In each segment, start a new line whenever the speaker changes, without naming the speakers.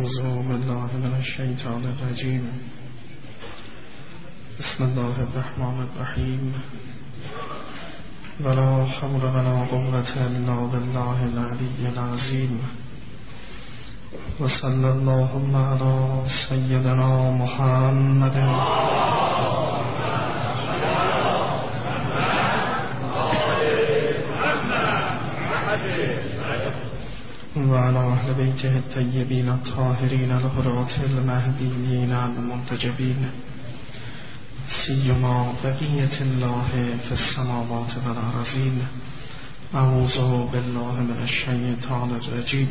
أعوذ بالله من الشيطان الرجيم. بسم الله الرحمن الرحيم. ولا حول ولا قوة إلا بالله العلي العظيم. وصلى اللهم على سيدنا محمد وعلى أهل بيته الطيبين الطاهرين الهداة المهديين المنتجبين، سيما بقية الله في السماوات والأرضين. أعوذ بالله من الشيطان الرجيم.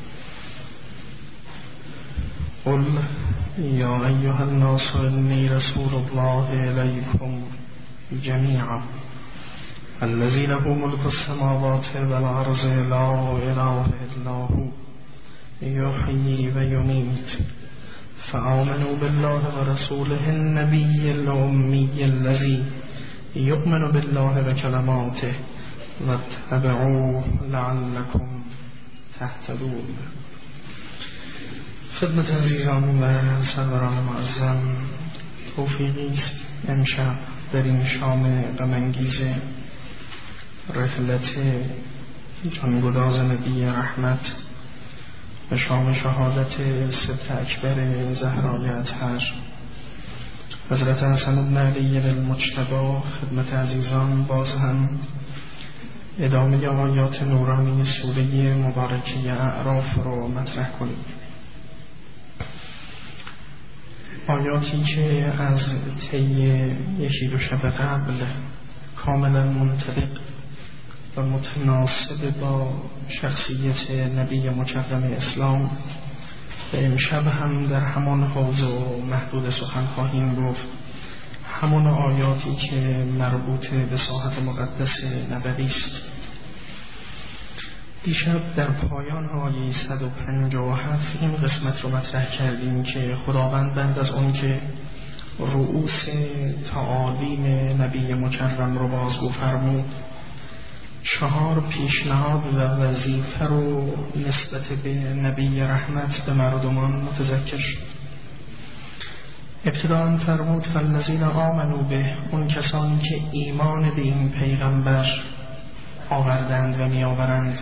قل يا أيها الناس إني رسول الله إليكم جميعا الذي له ملك السماوات والأرض لا إله إلا هو يحيي ويميت فآمنوا بالله ورسوله النبي الأمي الذي يؤمن بالله وكلماته واتبعوه لعلكم تهتدون. خدمت عزیزان و سروران معظم، توفیقی است امشب در این شام غم‌انگیز رحلت جانگداز نبی رحمت و شام شهادت سبط اکبر زهرای اطهر حضرت حسن بن علی المجتبی، خدمت عزیزان باز هم ادامه آیات نورانی سوره مبارکه اعراف رو مطرح کنیم. آیاتی که از طی یکی دو شب قبل کاملا منطبق و متناسب با شخصیت نبی مکرم اسلام و امشب هم در همان حوزه و محدود سخن خواهیم گفت، همون آیاتی که مربوط به ساحت مقدس نبوی است. دیشب در پایان آیه 157 این قسمت رو مطرح کردیم که خداوند بعد از اون که رؤوس تعالیم نبی مکرم رو بازگو فرمود، 4 پیشنهاد و وظیفه رو نسبت به نبی رحمت به مردمان متذکر شد. ابتداء فرمود فالذین آمنوا به، اون کسانی که ایمان به این پیغمبر آوردند و می آورند.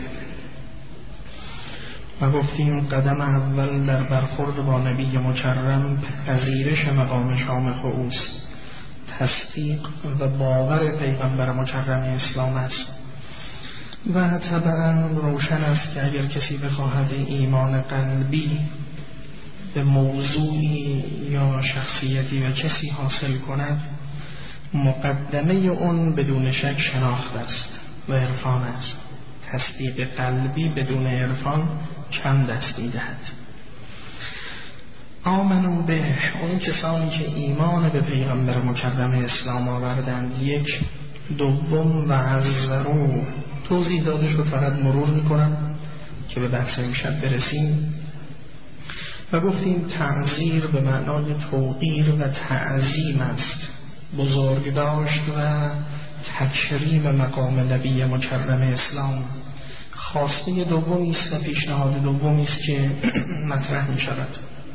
و گفتیم قدم اول در برخورد با نبی مکرم پذیرش مقام شام خؤوس، تصدیق و باور پیغمبر مکرم اسلام است. و طبعا روشن است که اگر کسی بخواهد ایمان قلبی به موضوعی یا شخصیتی و کسی حاصل کند، مقدمه اون بدون شک شناخت است و عرفان است. تصدیق قلبی بدون عرفان چند دست می‌دهد. آمنو به، اون کسانی که ایمان به پیغمبر مکرم اسلام آوردند. 1. دوم و عزرو، توضیح داده شد، فقط مرور میکنم که به بحث امشب برسیم. و گفتیم تعزیر به معنای توقیر و تعظیم است، بزرگ داشت و تکریم مقام نبی مکرم اسلام. خواسته دومی است و پیشنهاد دومی است که مطرح می شود.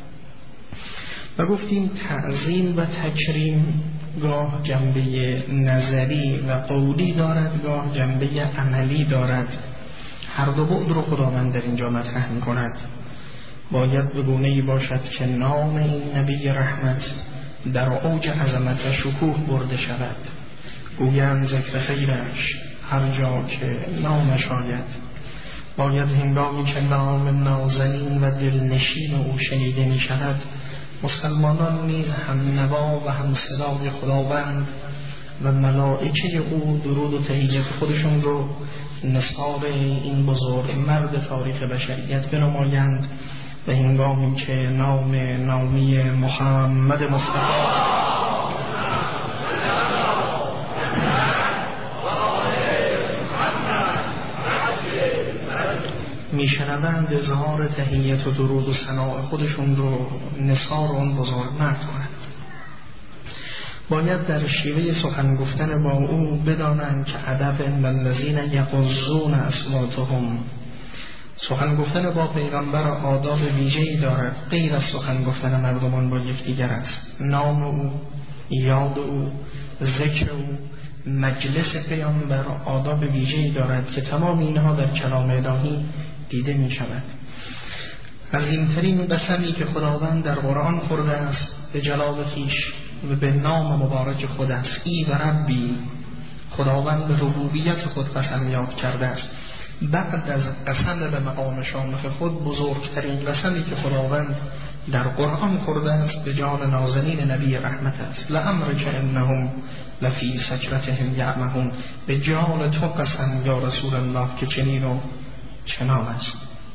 و گفتیم تعظیم و تکریم گاه جنبه نظری و قولی دارد، گاه جنبه عملی دارد. هر دو بعد رو خداوند در اینجا مطرح می کند. باید به گونه‌ای باشد که نام این نبی رحمت در اوج عظمت و شکوه برده شود. گویند ذکر خیرش هر جا که نامش آید. باید هنگامی که نام نازنین و دلنشین او شنیده می شود، مسلمانان نیز هم نوا و هم صدای خداوند و ملائکه او درود و تحیت خودشون رو نثار این بزرگ مرد تاریخ بشریت بنمایند. و هنگامی که نامی محمد مصطفی میشنوند، اظهار تحیت و درود و ثناء خودشون رو نثار اون بزرگ مرد کنند. باید در شیوه سخن گفتن با او بدانند که ادب الذین یغضون اصواتهم، سخن گفتن با پیغمبر آداب ویژه‌ای دارد، غیر از سخن گفتن مردمان با یکدیگر است. نام او، یاد او، ذکر او، مجلس پیامبر آداب ویژه‌ای دارد که تمام اینها در کلام الهی دیده می شود. از این ترین قسمی که خداوند در قرآن خورده است به جلال خویش و به نام مبارک خود است، ای و ربی، خداوند ربوبیت خود قسم یاد کرده است. بعد از قسم به مقام شامخ خود، بزرگترین قسمی که خداوند در قرآن خورده است به جان نازنین نبی رحمت است. لعمرک انهم لفی سکرتهم یعمهون، به جان تو قسم یا رسول الله که چنین و چنان است.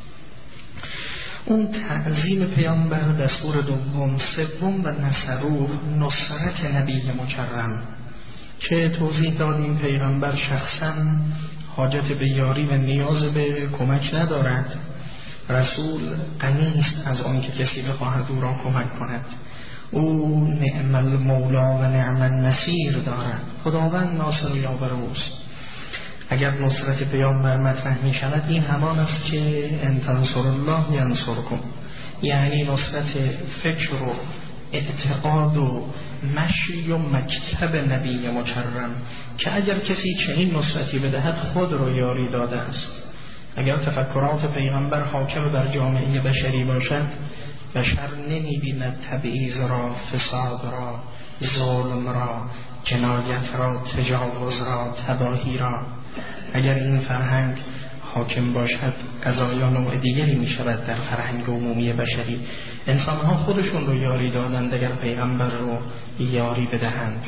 اون تعظیم پیامبر دستور دوم. سوم و نصروه، نصرت نبی مکرم که توضیح دادیم پیغمبر شخصا حاجت به یاری و نیاز به کمک ندارد. رسول غنی است از آن که کسی بخواهد او را کمک کند. او نعم المولا و نعم النصیر دارد. خداوند ناصر و یاور اوست. اگر نصرت پیامبر مطرح می شود، این همان است که ان تنصر الله ینصرکم، یعنی نصرت فکر و اعتقاد و مشی و مکتب نبی مکرم که اگر کسی چنین نصرتی بدهد خود را یاری داده است. اگر تفکرات پیغمبر حاکم بر جامعه بشری باشد، بشر نمی بیند تبعیض را، فساد را، ظلم را، جنایت را، تجاوز را، تباهی را. اگر این فرهنگ حاکم باشد، قضایا نوع دیگری می شود در فرهنگ عمومی بشری. انسانها خودشون رو یاری دادند اگر پیغمبر رو یاری بدهند.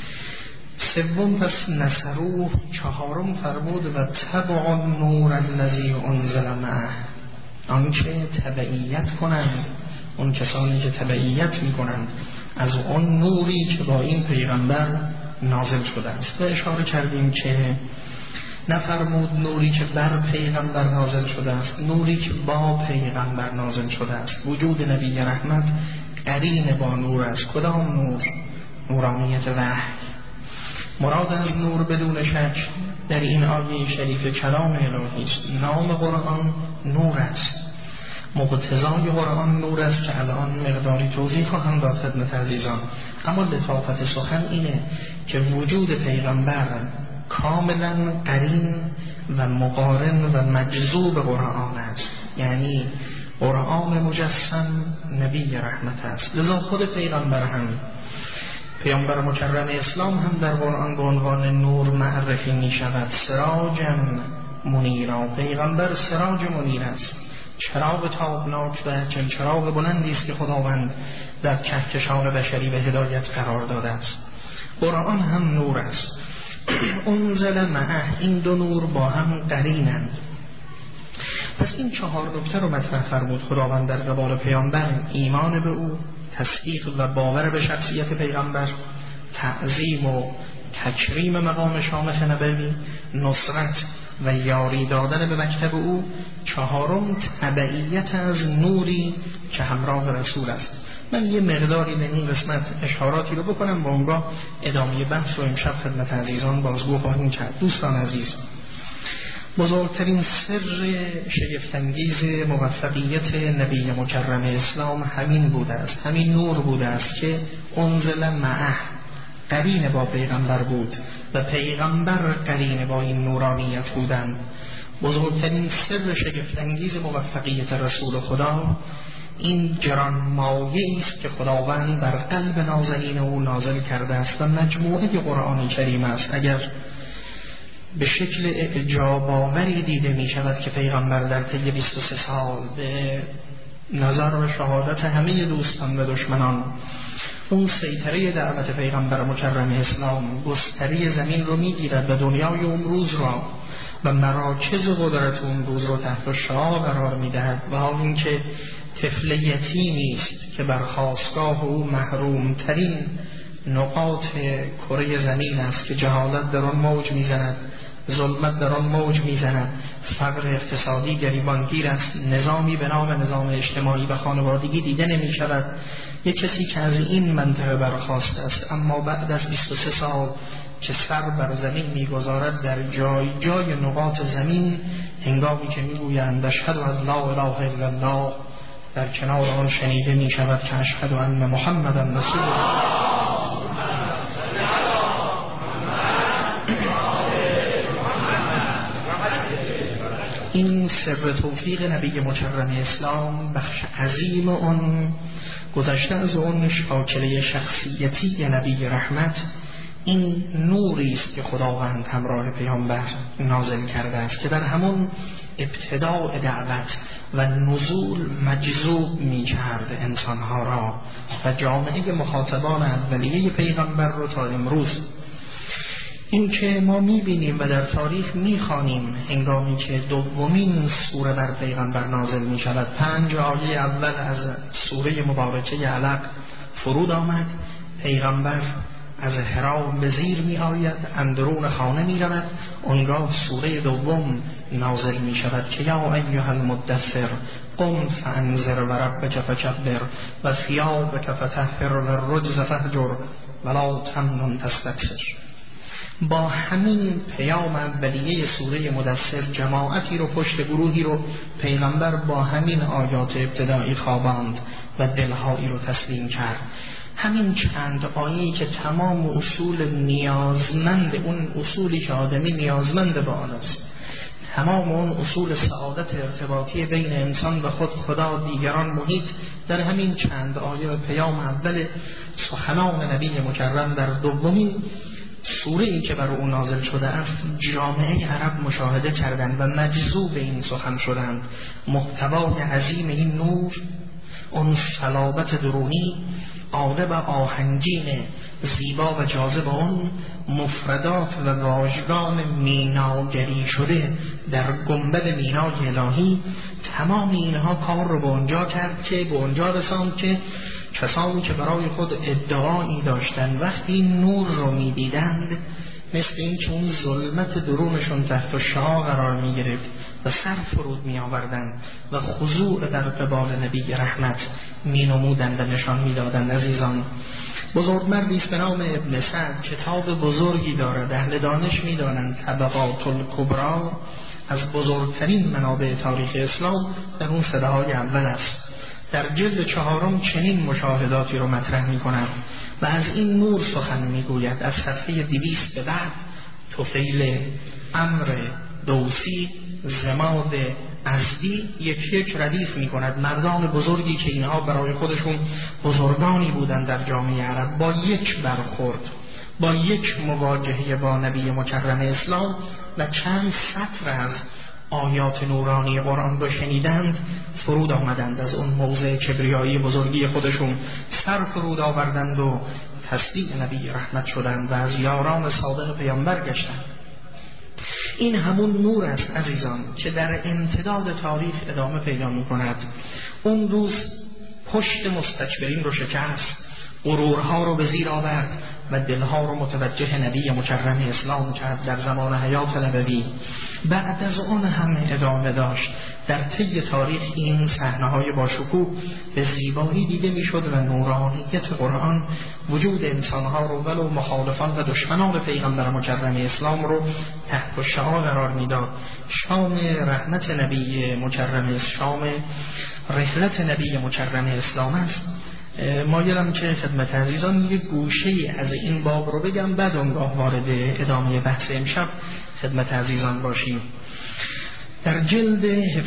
سوم پس نصروه. چهارم فرمود و تبع النور الذی انزل معه، آنچه تبعیت کنند، اون کسانی که تبعیت می کنند از اون نوری که با این پیغمبر نازل شده است. و اشاره کردیم که نفرمود نوری که بر پیغمبر نازل شده است، نوری که با پیغمبر نازل شده است. وجود نبی رحمت قرین با نور است. کدام نور؟ نورانیت وحی. مراد از نور بدون شک در این آیه شریف کلام الهی است. نام قرآن نور است، مقتضای قرآن نور است که الان مقداری توضیح خواهم داد خدمت عزیزان. اما لطافت سخن اینه که وجود پیغمبر کاملا قرین و مقارن و مجذوب قرآن است، یعنی قرآن مجسم نبی رحمت است. لذا خود پیامبر مکرم اسلام هم در قرآن به عنوان نور معرفی می شود. سراجا منیرا، پیغمبر سراج منیر است، چراغ تابناک و چون چراغ بلندی است که خداوند در کهکشان بشری به هدایت قرار داده است. قرآن هم نور است. انزل معه، این دو نور با هم قرینند. پس این چهار نکته رو مطرح فرمود خداوند در قبال پیامبر: ایمان به او، تصدیق و باور به شخصیت پیغمبر، تعظیم و تکریم مقام شامخ نبوی، نصرت و یاری دادن به مکتب او، چهارم تبعیت از نوری که همراه رسول است. من یه مقداری در این قسمت اشاراتی رو بکنم، با اونگاه ادامه بحث رو امشب خدمت عزیزان بازگو خواهیم کرد. دوستان عزیز، بزرگترین سر شگفت‌انگیز موفقیت نبی مکرم اسلام همین بوده است، همین نور بوده است که انزل معه، قرین با پیغمبر بود و پیغمبر قرین با این نورانیت بودند. بزرگترین سر شگفت‌انگیز موفقیت رسول خدا این گرانمایه‌ای است که خداوند بر قلب نازنین او نازل کرده است و مجموعه قرآن کریم است. اگر به شکل اعجاب آوری دیده می شود که پیغمبر در طی 23 سال به نظر و شهادت همه دوستان و دشمنان اون سیطره دعوت پیغمبر مکرم اسلام گستری زمین رو می گیرد و دنیای اون روز را و مراکز قدرت اون روز رو تحت شعاع قرار می دهد و حال این که طفل یتیمی است که بر خاستگاه او محروم ترین نقاط کره زمین است که جهالت در آن موج میزند، ظلمت در آن موج میزند، فقر اقتصادی گریبانگیر است، نظامی به نام نظام اجتماعی و خانوادگی دیده نمی شود. یک کسی که از این منطقه برخاسته است اما بعد از 23 سال که سر بر زمین میگذارد در جای جای نقاط زمین، هنگامی که میگویند اشهد ان لا اله الا الله، در کنار آن شنیده می شود که اشهد ان محمدا رسول الله. این سر توفیق نبی مکرم اسلام، بخش عظیم اون، گذشته از اون شاکله شخصیتی نبی رحمت، این نوری است که خداوند همراه پیامبر نازل کرده است که در همون ابتداء دعوت و نزول مجذوب می کرد انسانها را و جامعه مخاطبان اولیه پیغمبر رو تا امروز. این که ما میبینیم و در تاریخ میخوانیم هنگامی که دومین سوره بر پیغمبر نازل میشود، 5 آیه اول از سوره مبارکه علق فرود آمد، پیغمبر از حرا به زیر می آید، اندرون خانه می رود، آنگاه سوره دوم نازل می شود که یا ایها المدثر قم فانذر و ربک فکبر و ثیابک فطهر و الرجز فهجر ولا تمنن تستکثر. با همین پیام اولیه سوره مدثر جماعتی رو، پشت گروهی رو پیغمبر با همین آیات ابتدایی خواباند و دلهایی رو تسلیم کرد. همین چند آیه‌ای که تمام اصول نیازمند، اون اصولی که آدمی نیازمند به آن است، تمام اون اصول سعادت ارتباطی بین انسان و خود، خدا، دیگران، محیط، در همین چند آیه پیام اول سخنان نبی مکرم در دومین سوره ای که بر او نازل شده است جامعه عرب مشاهده کردند و مجذوب این سخن شدند. محتوای عظیم این نور، اون صلابت درونی، قالب آهنجین زیبا و جاذب اون، مفردات و واژگان میناگری شده در گنبد مینای الهی، تمام اینها کار رو به اونجا کرد که به اونجا رساند که کسانی که برای خود ادعایی داشتن وقتی این نور رو میدیدند مثل این که اون ظلمت درونشون تحت شعاع قرار می گرفت و سر فرود می آوردند و خضوع در قبال نبی رحمت می نمودند و نشان می دادند. عزیزان، بزرگمردی است به نام ابن سعد، کتاب بزرگی دارد، اهل دانش می دانند طبقات الکبری از بزرگترین منابع تاریخ اسلام در اون صداهای اول است. در جلد 4 چنین مشاهداتی رو مطرح می کند و از این نور سخن می گوید. از صفحه 200 به بعد طفیل، عمرو دوسی، زماد ازدی یک ردیف می کند، مردان بزرگی که اینها برای خودشون بزرگانی بودند در جامعه عرب، با یک برخورد، با یک مواجهه با نبی مکرم اسلام و چند سطر از آیات نورانی قرآن رو شنیدند، فرود آمدند، از اون موضع کبریایی بزرگی خودشون سر فرود آوردند و تصدیق نبی رحمت شدند و از یاران صادق پیامبر گشتند. این همون نور است عزیزان که در امتداد تاریخ ادامه پیدا می‌کند. اون روز پشت مستکبرین رو شکست، غرورها رو به زیر آورد و دلها رو متوجه نبی مکرم اسلام کرد در زمان حیات نبوی. بعد از اون هم ادامه داشت. در طی تاریخ این صحنه‌های باشکوه به زیبایی دیده میشد و نورانیت قرآن وجود انسانها رو ولو مخالفان و دشمنان پیغمبر مکرم اسلام رو تحت شعاع قرار میداد. شام رحمت نبی مکرم، شام رحلت نبی مکرم اسلام است. مایلم که خدمت عزیزان یک گوشه از این باب رو بگم، بعد اونگاه وارد ادامه بحث امشب خدمت عزیزان باشیم. در جلد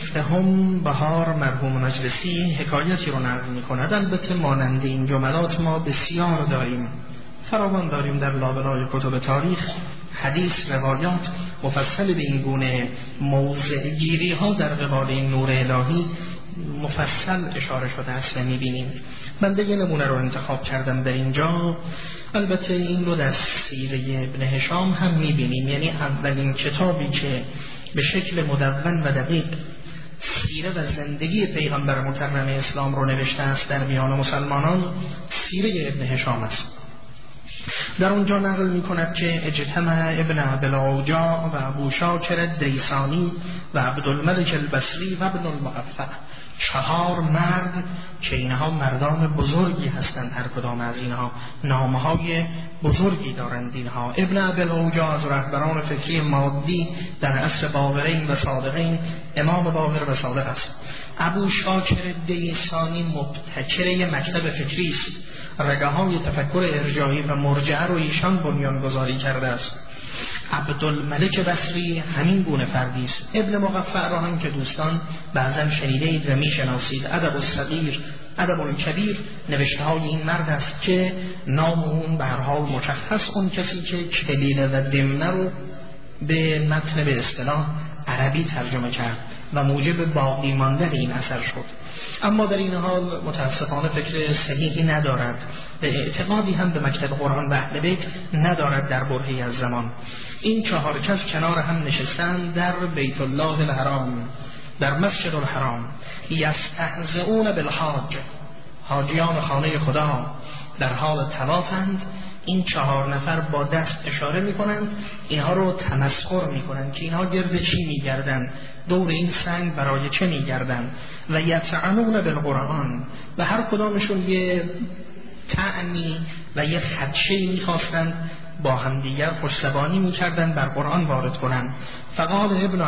17 بهار مرحوم مجلسی حکایتی رو نقل می‌کند. البته مانند این جملات ما بسیار داریم، فراوان داریم در لابلای کتب تاریخ، حدیث، روایات مفصل به این گونه موضع گیری ها در قبال این نور الهی مفصل اشاره شده است و می‌بینیم. من دیگه نمونه رو انتخاب کردم در اینجا. البته این رو در سیره ابن هشام هم می‌بینیم، یعنی اولین کتابی که به شکل مدون و دقیق سیره و زندگی پیغمبر مکرم اسلام رو نوشته است در میان مسلمانان، سیره ابن هشام است. در اونجا نقل می کند که اجتمع ابن ابوالعوجاء و ابو شاکر دیسانی و عبدالملک البصری و ابن المقفع، 4 مرد که اینها مردان بزرگی هستند، هر کدام از اینها نامهای بزرگی دارند. اینها ابن ابوالعوجاء از رهبران فکری مادی در عصر باقرین و صادقین، امام باقر و صادق است. ابو شاکر دیسانی مبتکر مکتب فکری است، رگه های تفکر ارجاعی و مرجعه رو ایشان بنیانگذاری کرده است. عبدالملک بصری همین گونه فردی است. ابن مقفع را هم که دوستان بعضا شنیده اید و میشناسید، ادب الصغیر، ادب الکبیر، نوشته های این مرد است که نام اون به هر حال مشخص، اون کسی که کلیله و دمنه رو به متن به اصطلاح عربی ترجمه کرد و موجب باقی ماندن این اثر شد. اما در این حال متاسفانه فکر صحیحی ندارد و اعتقادی هم به مکتب قرآن و اهل بیت ندارد. در برهه‌ای از زمان این 4 کس کنار هم نشستند در بیت الله الحرام، در مسجد الحرام، یستهزئون بالحاج، حاجیان خانه خدا در حال طوافند. این 4 نفر با دست اشاره میکنند، اینها رو تمسخر میکنند که اینها گرد چی میگردند، دور این سنگ برای چه میگردند. و یطعنون بالقرآن، و هر کدامشون یه طعنی و یه خدشه‌ای میخواستند با همدیگر پشتبانی میکردند بر قرآن وارد کنند. فقال ابن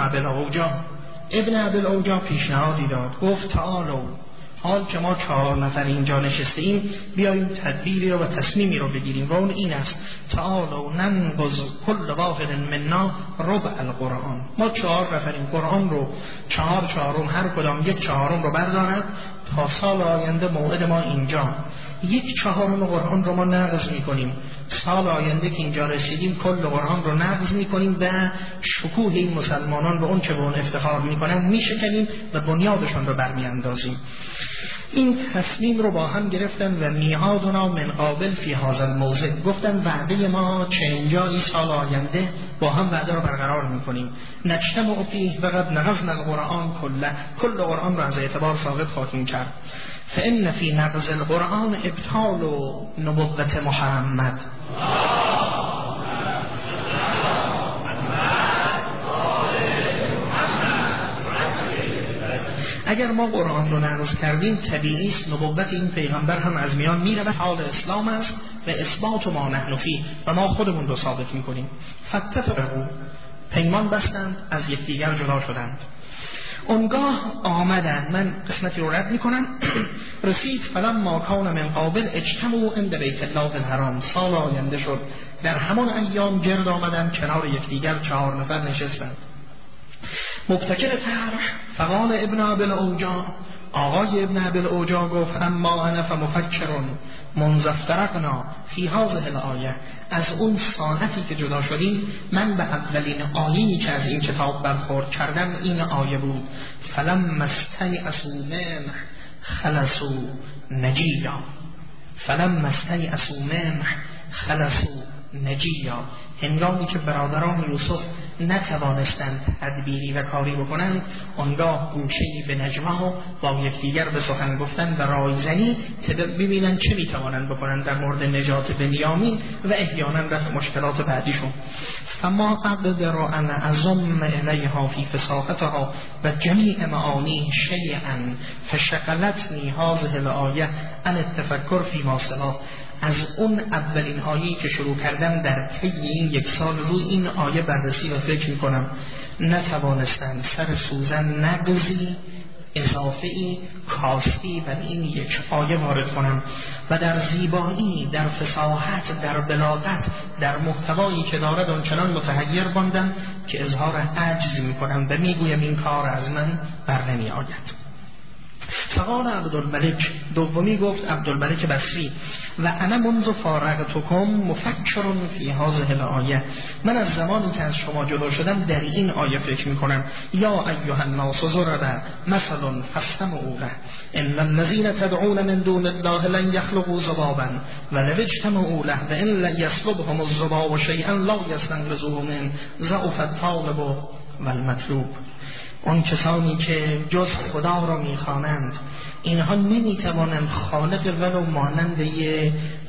ابوالعوجاء پیشنهادی داد، گفت تعالوا، حال که ما 4 نفر اینجا نشسته ایم، بیاییم تدبیری رو و تصمیمی رو بگیریم و اون این است: تعالوا ننقض کل واحد منا ربع القرآن. ما 4 نفریم، قرآن رو 4/4 هر کدام 1/4 رو بردارد، تا سال آینده موعد ما اینجا 1/4 قرآن رو ما نقض میکنیم. سال آینده که اینجا رسیدیم کل قرآن رو نقض میکنیم و شکوه این مسلمانان به اون چه به اون افتخار میکنن میشکنیم و بنیادشون رو برمیاندازیم. این تصمیم رو با هم گرفتن و میعادنا من قابل فی هذا الموضع، گفتن وعده ما چه اینجایی سال آینده با هم وعده رو برقرار میکنیم. نجتمع فیه و قد نقضنا القرآن کل قرآن رو از اعتبار ثابت خواهیم کرد. فإن فی نقض القرآن ابطال نبوت محمد. اگر ما قرآن رو نقض کردیم طبیعی است نبوت این پیغمبر هم از میان میره. حال اسلام است و اثبات ما نحن فیه و ما خودمون رو ثابت میکنیم. فتفرقوا، پیمان بستند، از یکدیگر جدا شدند. اونگاه آمدند، من قسمتی رو رد میکنم، رسید فلما کان من قابل اجتمعوا عند بیت الله الحرام. سال آینده شد، در همان ایام گرد آمدند کنار یکدیگر، 4 نفر نشستند. مبتکر طرح فقال ابن ابوالعوجاء، آقای ابن ابوالعوجاء گفت: اما انا فمفکرون منذ افترقنا فی هذه الآیه، از اون ساعتی که جدا شدیم من به اولین آیه‌ای که از این کتاب برخورد کردم این آیه بود: فلما استیأسوا منه خلصوا نجیا. فلما استیأسوا منه خلصوا نجیا. هنگامی که برادران یوسف نتوانستند تدبیری و کاری بکنند، آنگاه گوشه‌ای به نجوا با یکدیگر به سخن گفتن و رایزنی که ببینند چه میتوانند بکنند در مورد نجات بنیامین و احیانا رفع مشکلات بعدیشون. فما اقدر ان اضم الیها فی فصاحتها و جمیع معانی شیئا فشغلتنی هذه الآیه عن التفکر فی ما سواه. از اون اولین آیه‌ای که شروع کردم در طی این 1 سال روی این آیه بررسی و فکر می‌کنم، نتوانستم سر سوزن نقضی اضافه‌ای کاستی و این 1 آیه وارد کنم و در زیبایی، در فصاحت، در بلاغت، در محتوایی که دارد آنچنان متحیر ماندم که اظهار عجز می‌کنم و میگویم این کار از من بر نمی‌آید. فقال عبدالملک، دومی گفت عبدالملک بصری: و انا منذ فارقتکم مفکر فی هذه الآیه، من از زمانی که از شما جدا شدم در این آیه فکر میکنم. یا ایها الناس ضرب مثل فاستمعوا له ان الذين تدعون من دون الله لن يخلقوا ذبابا ولو اجتمعوا له وان لن يسلبهم الذباب شيئا لا يستنقذوه منه ضعف الطالب والمطلوب. اون کسانی که جز خدا را میخوانند اینها نمیتوانند خالق ولو مانند یه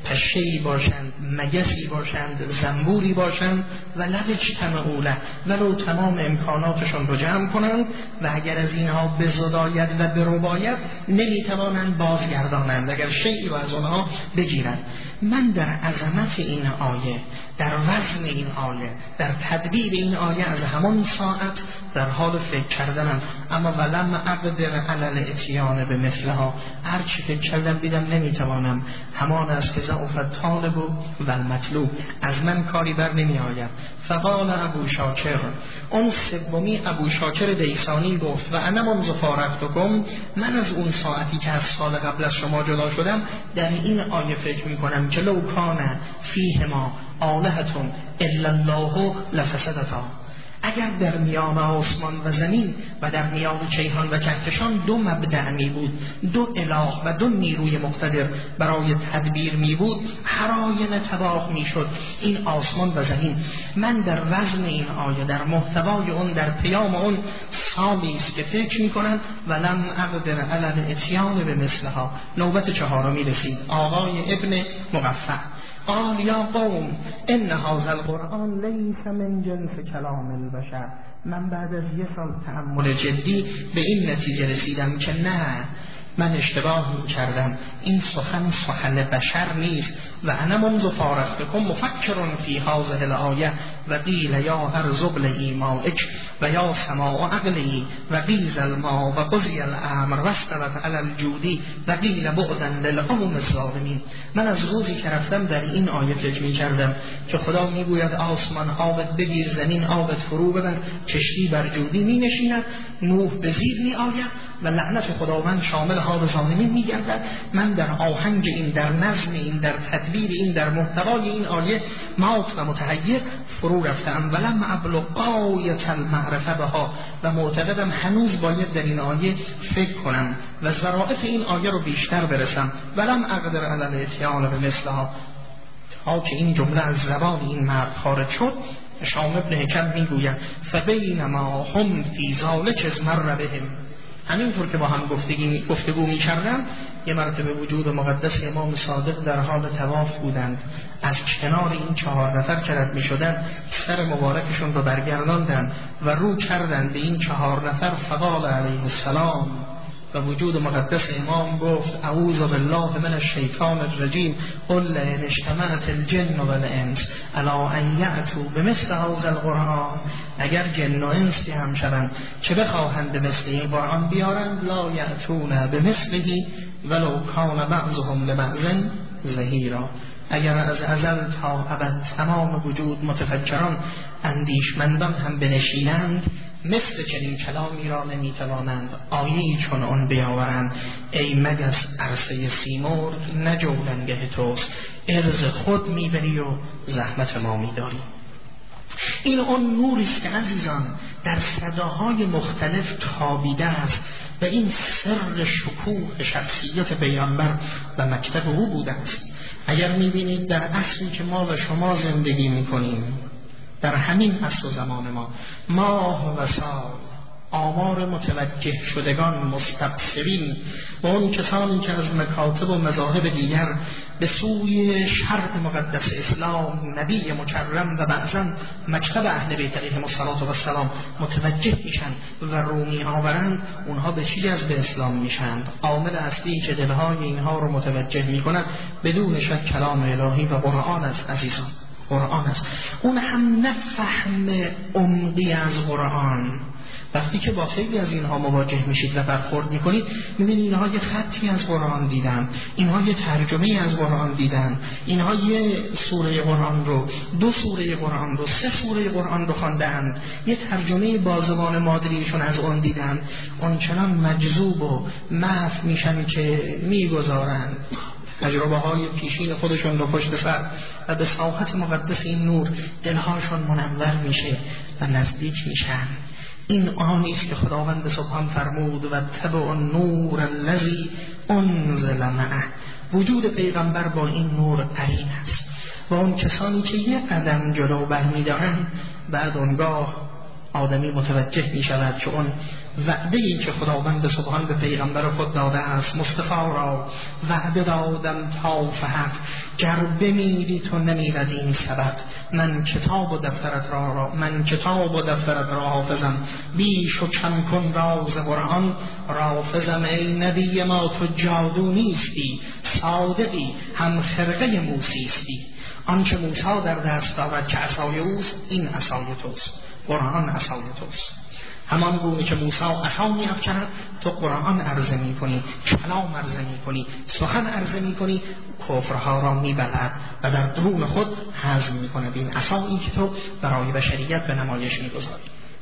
پشه‌ای باشند، مگسی باشند، زنبوری باشند و لو اجتمعوا له، ولو تمام امکاناتشون رو جمع کنند و اگر از اینها بزداید و برباید نمیتوانند بازگردانند، اگر شیئی رو از اونها بگیرند. من در عظمت این آیه، در وزن این آیه، در تدبیر این آیه از همان ساعت در حال فکر کردنم، اما ولم اقدر علی الاتیان بمثلها، هر چی فکر کردم دیدم نمیتوانم، همان است که ضعف طالب و المطلوب، از من کاری بر نمی آید. فقال ابو شاکر، اون سومی ابو شاکر دیسانی گفت و انا منذ فارقتکم، من از اون ساعتی که از سال قبل از شما جدا شدم در این آیه فکر می کنم که لو کان فیهما آلهة الا الله لفسدتا، اگر در میان آسمان و زمین و در میان کیهان و کهکشان دو مبدأ می بود، دو اله و دو نیروی مقتدر برای تدبیر می بود، هر آینه تباه می شد این آسمان و زمین. من در وزن این آیه، در محتوای اون، در پیام اون سالی است که فکر می کنم ولم اقدر علی الاتیان بمثلها. نوبت چهارمی رسید. آقای ابن مقفع قال یا قوم ان هذا القرآن لیس من جنس کلام البشر. من بعد از یه سال تأمل جدی به این نتیجه رسیدم که نه، من اشتباه می کردم، این سخن بشر نیست. و انا منذ فارقتکم مفکر فی هذه الآیه و قیل یا ارض ابلعی ماءک و یا سماء اقلعی و غیض الماء و قضی الامر و استوت علی الجودی و قیل بعدا للقوم الظالمین. من از روزی که رفتم در این آیه فکر می کردم که خدا می گوید آسمان آبت بگیر، زمین آبت فرو ببر، کشتی بر جودی می نشیند، نوح به زیر می آید و لعنت خداوند شامل حال ظالمین می گردد. من در آهنگ این، در نظم این، در تدبیر این، در محتوای این آیه مات و متحیر فرو رفتم. ولم ابلغ غایة المعرفه بها، و معتقدم هنوز باید در این آیه فکر کنم و ظرافت این آیه رو بیشتر برسم. ولم اقدر علی الاتیان بمثلها، تا که این جمله از زبان این مرد خارج شد. شام ابن حکم میگوید فبینما هم فی ذلک اذ مر بهم، همینطور که با هم گفتگو می کردن یه مرتبه وجود مقدس امام صادق در حال طواف بودند، از کنار این 4 نفر که رد می شدن سر مبارکشون رو برگرداندن و رو کردن به این 4 نفر. فقال علیه السلام، و وجود مقدس امام گفت اعوذ بالله من الشیطان الرجیم قل ان اجتمعت الجن والانس علی ان یأتوا بمثل هذا القرآن، اگر جن و انسی هم شوند که بخواهند مثل این قرآن بیارند، لا یأتون بمثله ولو کان بعضهم لبعض ظهیرا، اگر از ازل تا ابد تمام وجود متفکران اندیشمندان هم بنشینند مثل چنین کلامی را نمیتوانند آیه‌ای چون آن بیاورند. ای مگس عرصه سیمرغ نه جولانگه توست، ارز خود میبری و زحمت ما میداری. این اون نوری است که عزیزان در صداهای مختلف تابیده است و این سر شکوه شخصیت پیامبر و مکتب او بوده است. اگر میبینید در عصری که ما و شما زندگی میکنیم، در همین عصر و زمان ماه و سال، آمار متوجه شدگان، مستبصرین و اون کسانی که از مکاتب و مذاهب دیگر به سوی شرع مقدس اسلام، نبی مکرم و بعضا مکتب اهل بیت علیهم السلام متوجه میشن و رومی آورند، اونها به چی جذب اسلام میشن؟ عامل اصلی که دلهای اینها رو متوجه میکنن بدون شک کلام الهی و قرآن است عزیزان، قرآن است. اون هم نه فهم عمقی از قرآن. وقتی که با خیلی از اینها مواجه میشید و برخورد میکنید میبینید اینها یه خطی از قرآن دیدن، اینها یه ترجمه از قرآن دیدن، اینها یه سوره قرآن رو، 2 سوره قرآن رو، 3 سوره قرآن رو خواندند، یه ترجمه با زبان مادریشون از اون دیدن، اونچنان مجذوب و محو میشن که میگذارند تجربه های پیشین خودشون رو پشت سر و به ساحت مقدس این نور دلهاشون منور میشه و نزدیک میشن. این آنی است که خداوند سبحان فرمود و تبع النور الذی انزل معه. وجود پیغمبر با این نور قرین است و اون کسانی که یه قدم جلو برمی‌دارن بعد اونگاه آدمی متوجه می شود که اون وعده ای که خداوند سبحان به پیغمبر خود داده است. مصطفی را وعده دادم تا فحق، گر بمیری تو نمیرد این سبب. من کتاب و دفترت را حافظم، بیش و کم کن راز قرآن رافظم. ای نبی ما تو جادو نیستی، صادقی هم خرقه موسیستی. آنچه موسی در دست دارد که عصای اوست، این عصای توست، قرآن عصای توست. همان گونه که موسی عصا می‌افکند، تو قرآن عرضه می‌کنی، کلام عرضه می‌کنی، سخن عرضه می‌کنی، کفرها را می‌بلعد و در درون خود هضم می‌کند. این عصایی که تو برای بشریت به نمایش می‌گذاری.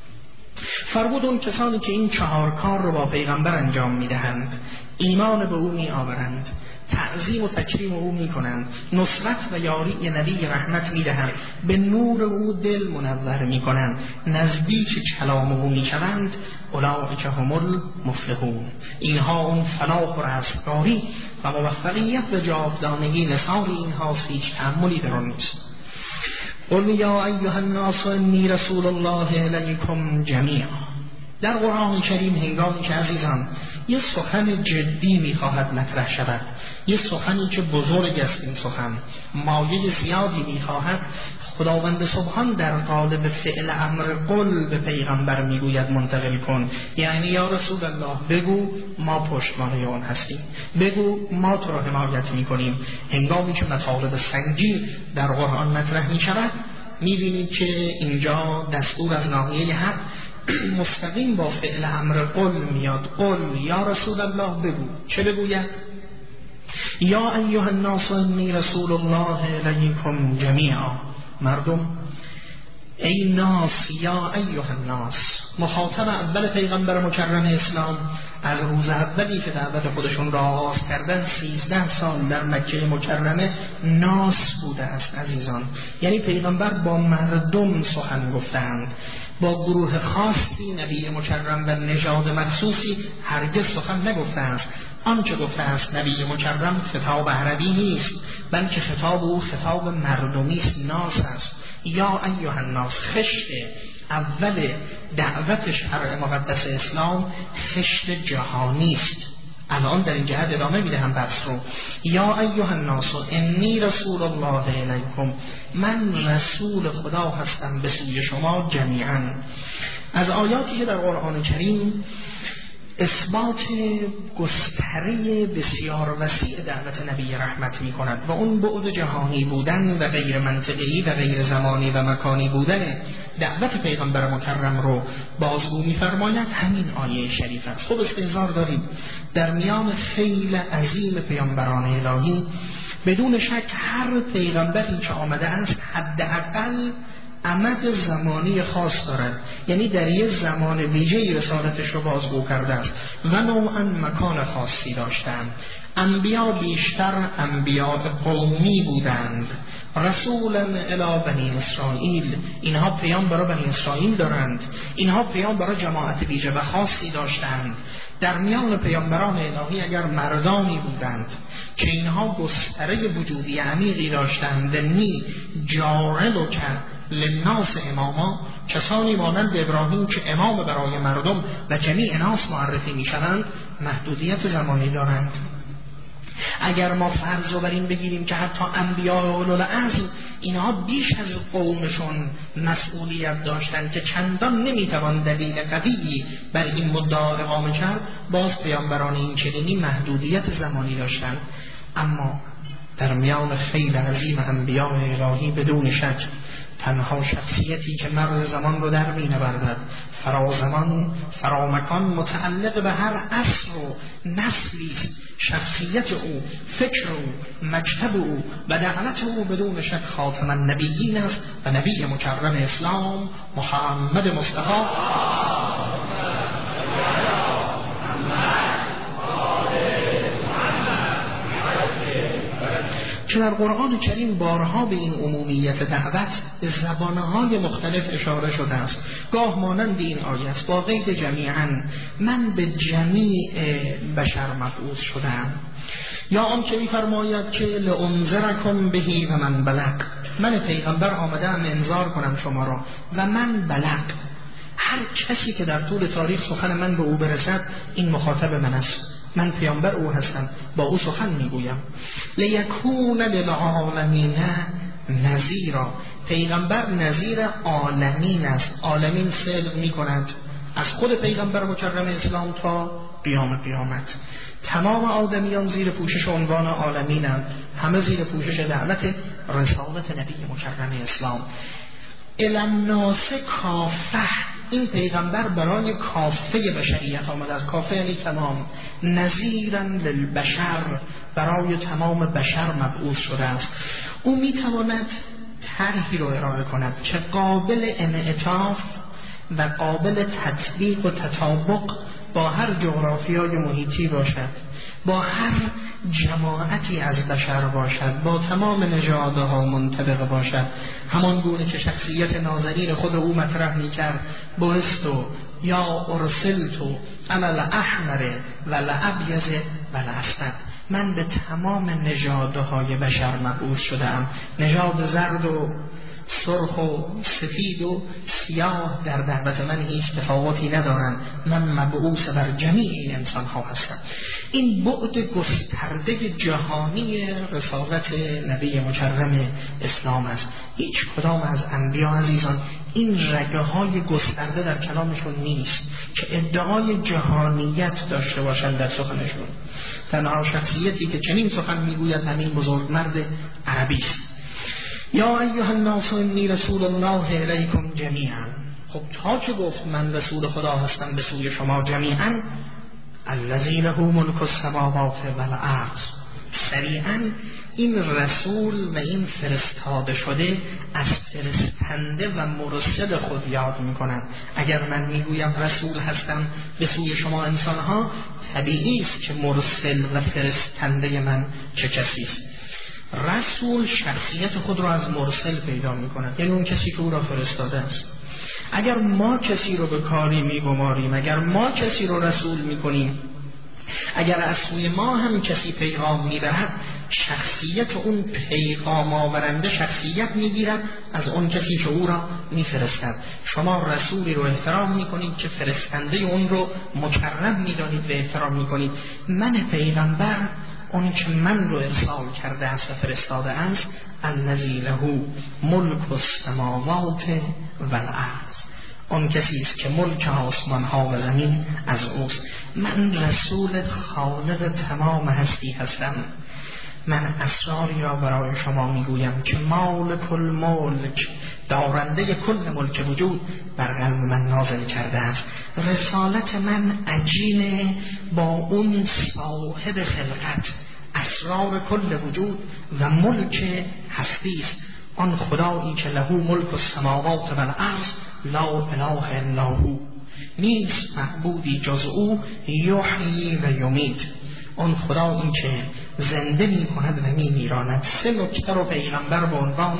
فرمود اون کسانی که این 4 کار رو با پیغمبر انجام می‌دهند، ایمان به او می‌آورند، تعظیم و تکریم او می‌کنند، نصرت و یاری نبی رحمت می‌دهند، به نور او دل منور می‌کنند، نزدیک کلام او می‌شوند، اولئک هم المفلحون. اینها اون فلاح و رستگاری و موفقیت و جاودانگی نثار اینهاست، هیچ تأملی در آن نیست. قل یا ایها الناس انی رسول الله الیکم جمیعا. در قرآن کریم هنگامی که عزیزان یه سخن جدی میخواهد مطرح شود، یه سخنی که بزرگ است، این سخن مایه زیادی میخواهد، خداوند سبحان در قالب فعل امر قل به پیغمبر میگوید منتقل کن. یعنی یا رسول الله بگو ما پشتوانه آن هستیم، بگو ما تو را حمایت میکنیم. هنگامی که مطالب سنگین در قرآن مطرح میشود، میبینید که اینجا دستور از ناحیه حق مستقیم با فعل امر قل میاد. قل یا رسول الله بگو. چه بگوید؟ یا ایها الناس انی رسول الله الیکم جمیعا. مردم، ای ناس، یا ایها الناس. مخاطب اول پیغمبر مکرم اسلام از روز اولی که دعوت خودشون را آغاز کردن 13 سال در مکه مکرمه ناس بوده است عزیزان. یعنی پیغمبر با مردم سخن گفتند، با گروه خاصی نبی مکرم و نژاد مخصوصی هرگز سخن نگفته است. آنچه گفته است نبی مکرم خطاب عربی نیست، بلکه خطاب او خطاب مردمی است، ناس است. یا ایها الناس، خشت اول دعوت شرع مقدس اسلام خشت جهانی است. الان در این جهت ادامه میدهم بحث رو. یا ایها الناس انی رسول الله الیکم، من رسول خدا هستم به سوی شما جمیعا. از آیاتی که در قرآن کریم اثبات گستره بسیار وسیع دعوت نبی رحمت می کند و اون بعد جهانی بودن و غیر منطقی و غیر زمانی و مکانی بودن دعوت پیغمبر مکرم رو بازگو می فرماید، همین آیه شریف است. خب استحضار داریم در میان خیل عظیم پیامبران الهی بدون شک هر پیغمبری که آمده است حداقل عمد زمانی خاص دارد، یعنی در یک زمان ویژه‌ای رسالتش رو بازگو کرده است و نوعاً مکان خاصی داشتند. انبیا بیشتر انبیا قومی بودند. رسولا الی بنی اسرائیل، اینها پیام برای بنی اسرائیل دارند، اینها پیام برای جماعت ویژه و خاصی داشتند. در میان پیامبران الهی اگر مردانی بودند که اینها گستره وجودی عمیقی داشتند، نی جاعل کرد للناس اماما، کسانی مانند ابراهیم که امام برای مردم و جمیع ناس معرفی می شوند، محدودیت زمانی دارند. اگر ما فرض رو بر این بگیریم که حتی انبیاء اولوالعزم اینها بیش از قومشون مسئولیت داشتند که چندان نمیتوان دلیل قوی بر این مدعا اقامه کرد، باز پیامبران این چنینی محدودیت زمانی داشتند. اما در میان خیل عظیم انبیاء الهی بدون شک تنها شخصیتی که مرز زمان رو در می نوردد، فرازمان فرامکان، متعلق به هر عصر و نسلی است، شخصیت او، فکر او، مکتب او و دعوت او بدون شک خاتم النبیین است و نبی مکرم اسلام محمد مصطفی که در قرآن کریم بارها به این عمومیت دعوت به زبانهای مختلف اشاره شده است. گاه مانند این آیه است با قید جمیعا، من به جمیع بشر مبعوث شدم. یا آن که می‌فرماید که لانذرکم بهی و من بلغ، من پیغمبر آمدم انذار کنم شما را و من بلغ. هر کسی که در طول تاریخ سخن من به او برسد این مخاطب من است، من پیامبر او هستم، با او سخن میگویم. لیکون للعالمین نذیرا، پیغمبر نذیر عالمین است. عالمین صدق میکنند از خود پیغمبر مکرم اسلام تا قیامت. تمام آدمیان زیر پوشش عنوان عالمینند، همه زیر پوشش دعوت رسالت نبی مکرم اسلام. الی الناس کافه، این پیغمبر برای کافه بشریت آمد. از کافه یعنی تمام. نذیرا للبشر، برای تمام بشر مبعوث شده است. او میتواند طرحی رو ارائه کند که قابل انعطاف و قابل تطبیق و تطابق با هر جغرافیای محیطی باشد، با هر جماعتی از بشر باشد، با تمام نژادها منطبق باشد. همان گونه که شخصیت نازنین خود او مطرح می‌کرد، بعثتو یا ارسلتو علی الاحمر و الابیض و الاسود، من به تمام نژادهای بشر مبعوث شده‌ام. نژاد زرد و سرخ و سفید و سیاه در دعوت من هیچ تفاوتی ندارند، من مبعوث بر جمیع این انسان ها هستم. این بعد گسترده جهانی رسالت نبی مکرم اسلام است. هیچ کدام از انبیا عزیزان این رگه های گسترده در کلامشون نیست که ادعای جهانیت داشته باشند در سخنشون. تنها شخصیتی که چنین سخن میگوید همین بزرگمرد عربی است. یا ایها الناس انی رسول الله الیکم جمیعا. خب تا چه گفت من رسول خدا هستم به سوی شما جمیعا؟ الذی له ملک السماوات والارض. سریعا این رسول و این فرستاده شده از فرستنده و مرسل خود یاد میکنند. اگر من میگویم رسول هستم به سوی شما انسانها، طبیعی است که مرسل و فرستنده من چه کسی است. رسول شخصیت خود را از مرسل پیدا می‌کند، یعنی اون کسی که او را فرستاده است. اگر ما کسی رو به کاری می‌گماریم، اگر ما کسی رو رسول می‌کنیم، اگر از سوی ما هم کسی پیغام می‌برد، شخصیت اون پیغام آورنده شخصیت می‌گیرد از اون کسی که او را می‌فرستد. شما رسولی رو احترام می‌کنید که فرستنده اون رو مکرم می‌دانید و احترام می‌کنید. من پیغمبر، اون که من رو ارسال کرده است و فرستاده است، الذی له ملک السماوات والارض، اون کسی است که ملک آسمان ها و زمین از اوست. من رسول خالق تمام هستی هستم. من اسراری را برای شما میگویم که مالک الملک، دارنده کل ملک وجود، بر قلب من نازل کرده است. رسالت من عجین با اون صاحب خلقت، اسرار کل وجود و ملک هستی است. آن خدایی که له ملک السماوات والارض لا اله الا هو، نیست معبودی جز او، یحیی و یمیت، اون خدایی که زنده می کند و می میراند. سه نکته رو پیغمبر به عنوان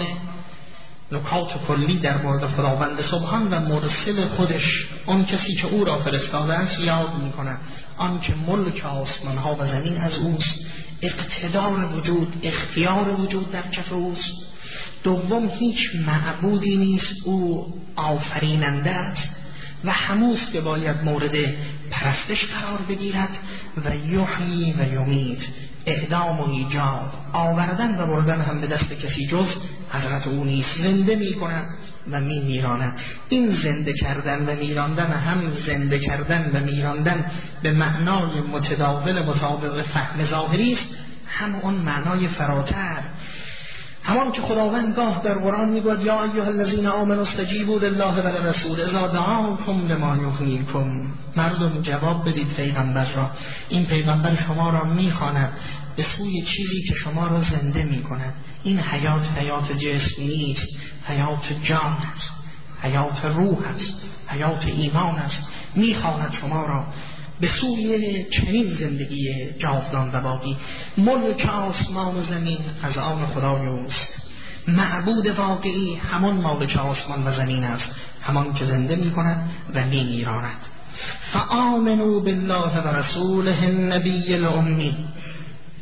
نکات کلی در مورد خداوند سبحان و مرسل خودش، اون کسی که او را فرستاده است، یاد می کند. آن که ملک آسمان ها و زمین از اوست، اقتدار وجود، اختیار وجود در کف اوست. دوم، هیچ معبودی نیست، او آفریننده است و هموست که باید مورد پرستش قرار بگیرد. و یحیی و یمیت، اعدام و ایجاد، آوردن و بردن هم به دست کسی جز حضرت او نیست. زنده می کند و می میراند. این زنده کردن و میراندن، هم زنده کردن و میراندن به معنای متداول مطابق فهم ظاهری است، هم اون معنای فراتر. همان که خداوند گاه در قرآن میگوید یا ایها الذین آمنوا استجیبوا لله و للرسول اذا دعاکم لما یحییکم. مردم جواب بدید پیغمبر را. این پیغمبر شما را میخواند به سوی چیزی که شما را زنده میکند. این حیات جسم نیست، حیات جان است، حیات روح است، حیات ایمان است. میخواند شما را به سوی چنین زندگی جاودان و باقی. ملک آسمان و زمین از آن خدای اوست. معبود واقعی همان مالک آسمان و زمین است، همان که زنده می کند و می میراند. فآمنوا بالله و رسوله النبی الامی.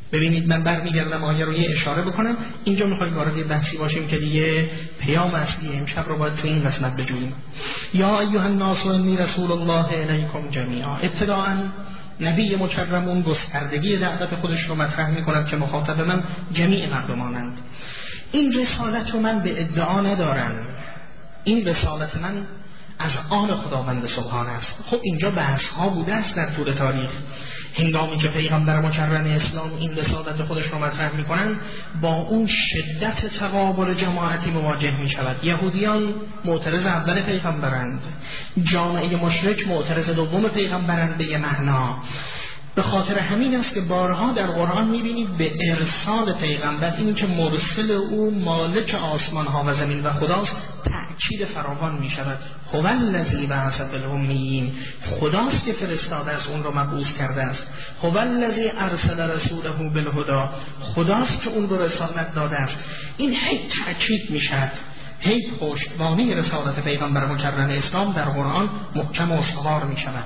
ببینید من برمیگردم آیه رو یه اشاره بکنم. اینجا میخوایم وارد بحثی باشیم که دیگه پیام اصلی امشب رو باید تو این قسمت بجوییم. یا ایها الناس انی رسول الله الیکم جمیعا. ابتداءً نبی مکرمون گستردگی دعوت خودش رو مطرح میکند که مخاطب من جمیع مردمانند. این رسالت رو من به ادعا ندارم، این رسالت من از آن خداوند سبحان است. خب اینجا بحث ها بوده است در طول تاریخ. هنگامی که پیغمبر مکرم اسلام این رسالت خودش رو مطرح میکنن، با اون شدت تقابل جماعتی مواجه میشود. یهودیان معترض اول پیغمبرند، جامعه مشرک معترض دوم پیغمبرند به یه معنا. به خاطر همین است که بارها در قرآن میبینید به ارسال پیغمبر، این که مرسل او مالک آسمان ها و زمین و خداست، تأکید فراوان می شود. هو الذی بعث فی الامیین، خداست که فرستاده است، اون رو مبعوث کرده است. هو الذی ارسل رسوله بالهدی، خداست که اون رو رسالت داده است. این هی تأکید می شود، هی پشتوانه رسالت پیغمبر مکرم اسلام در قرآن محکم و استوار می شود.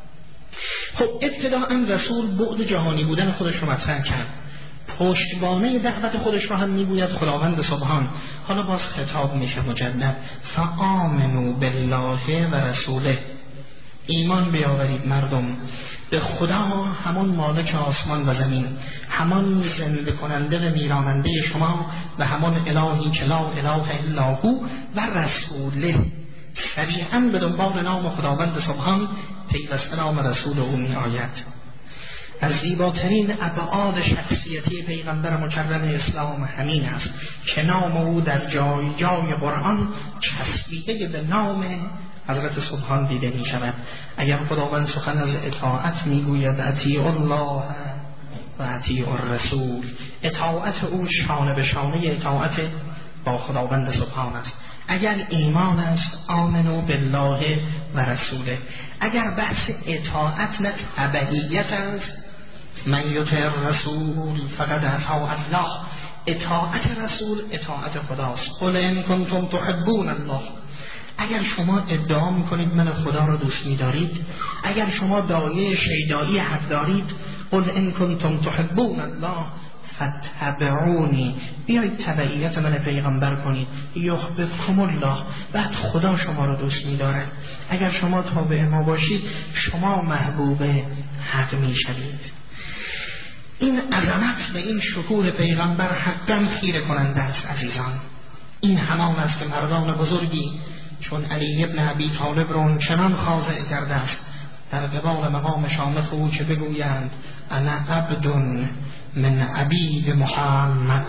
خب ابتداءً رسول بعد جهانی بودن خودش رو مطرح کرد، پشتوانه دعوت خودش رو هم میگوید خداوند سبحان. حالا باز خطاب میشه مجدد، فآمنوا بالله و رسوله، ایمان بیاورید مردم به خدا، همون مالک آسمان و زمین، همان زنده کننده و میراننده شما و همان الهی که لا اله الا هو و رسوله. سریعاً به دنبال نام خداوند سبحان پیوسته نام رسول او می آید. از زیباترین ابعاد شخصیتی پیغمبر مکرم اسلام همین است که نام او در جای جای قرآن چسبیده به نام حضرت سبحان دیده می شود. اگر خداوند سخن از اطاعت می گوید اطیعوا الله و اطیعوا الرسول، اطاعت او شانه به شانه اطاعت با خداوند سبحان است. اگر ایمان است آمنو بالله و رسوله. اگر بحث اطاعت نه تبعیت است، من یطع الرسول فقد اطاع الله، اطاعت رسول اطاعت خداست. قل ان کنتم تحبون الله، اگر شما ادعا میکنید من خدا را دوست می‌دارید، اگر شما دایه شیدایی حق دارید، قل ان کنتم تحبون الله فتبعونی، بیایید تبعیت من پیغمبر کنید، یحببکم الله، بعد خدا شما رو دوست می‌دارد. اگر شما تابع ما باشید شما محبوب حق می‌شوید. این عظمت و این شکوه پیغمبر حقاً خیره کننده است عزیزان. این همان است که مردان بزرگی چون علی ابن ابی طالب را چنان خاضع کرده است در قبال مقام شامخ او که بگویند انا عبد من عبید محمد.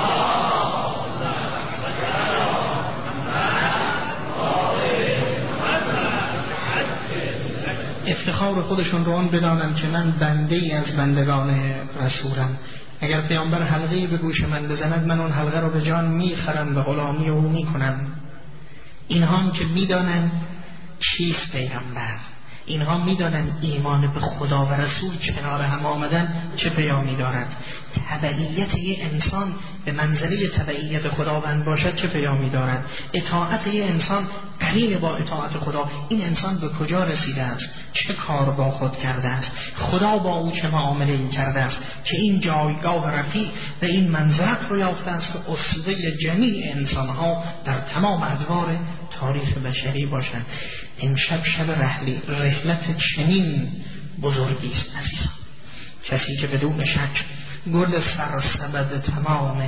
افتخار خودشون رو آن بدانند که من بنده ای از بندگان رسولم. اگر پیامبر حلقه‌ای به گوش من بزند، من اون حلقه رو به جان میخرم و غلامی او میکنم. اینها هم که میدانند چیست پیغمبر، اینها میدانند ایمان به خدا و رسول کنار هم آمدن چه پیامی دارد. تبعیت یه انسان به منزله تبعیت خداوند باشد چه پیامی دارد. اطاعت یه انسان قرین با اطاعت خدا، این انسان به کجا رسیده است، چه کار با خود کرده است، خدا با او چه معامله این کرده است که این جایگاه رفیع و این منزلت رو یافته است که اسوه جمیع انسانها در تمام ادوار تاریخ بشری باشند. امشب شب رحلت چنین بزرگی است عزیزان. کسی که بدون شک گل سرسبد تمام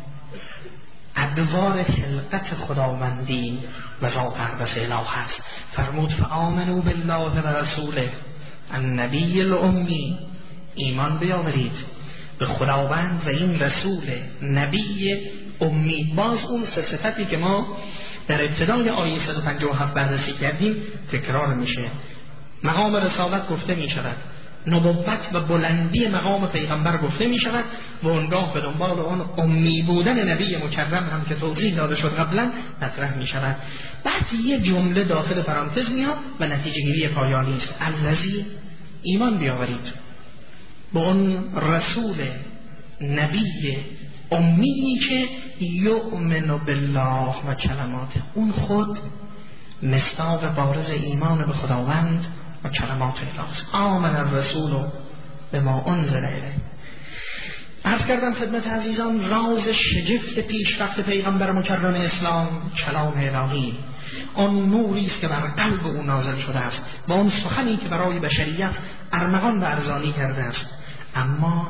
ادوار خلقت خداوندی و ذات اقدس اله است. فرمود فآمنوا بالله و رسوله النبی الامی، ایمان بیاورید به خداوند و این رسول نبی امی. باز اون صفتی که ما در ابتدای آیه 157 بررسی کردیم تکرار میشه. مقام رسالت گفته میشود، نبوت و بلندی مقام پیغمبر گفته می شود و اونگاه به دنبال اون امی بودن نبی مکرم هم که توضیح داده شد قبلا مطرح می شود. بعد یه جمله داخل پرانتز میاد و نتیجه گیری پایانی است. الذی، ایمان بیاورید به اون رسول نبی امی که یؤمن بالله و کلماته، اون خود مصداق بارز ایمان به خداوند و کلمات الله. آمن الرسول بما انزل الیه. عرض کردم خدمت عزیزان راز شگفت پیشرفت پیغمبر مکرم اسلام کلام الهی، آن نوری است که بر قلب او نازل شده است و آن سخنی که برای بشریت ارمغان و ارزانی کرده است. اما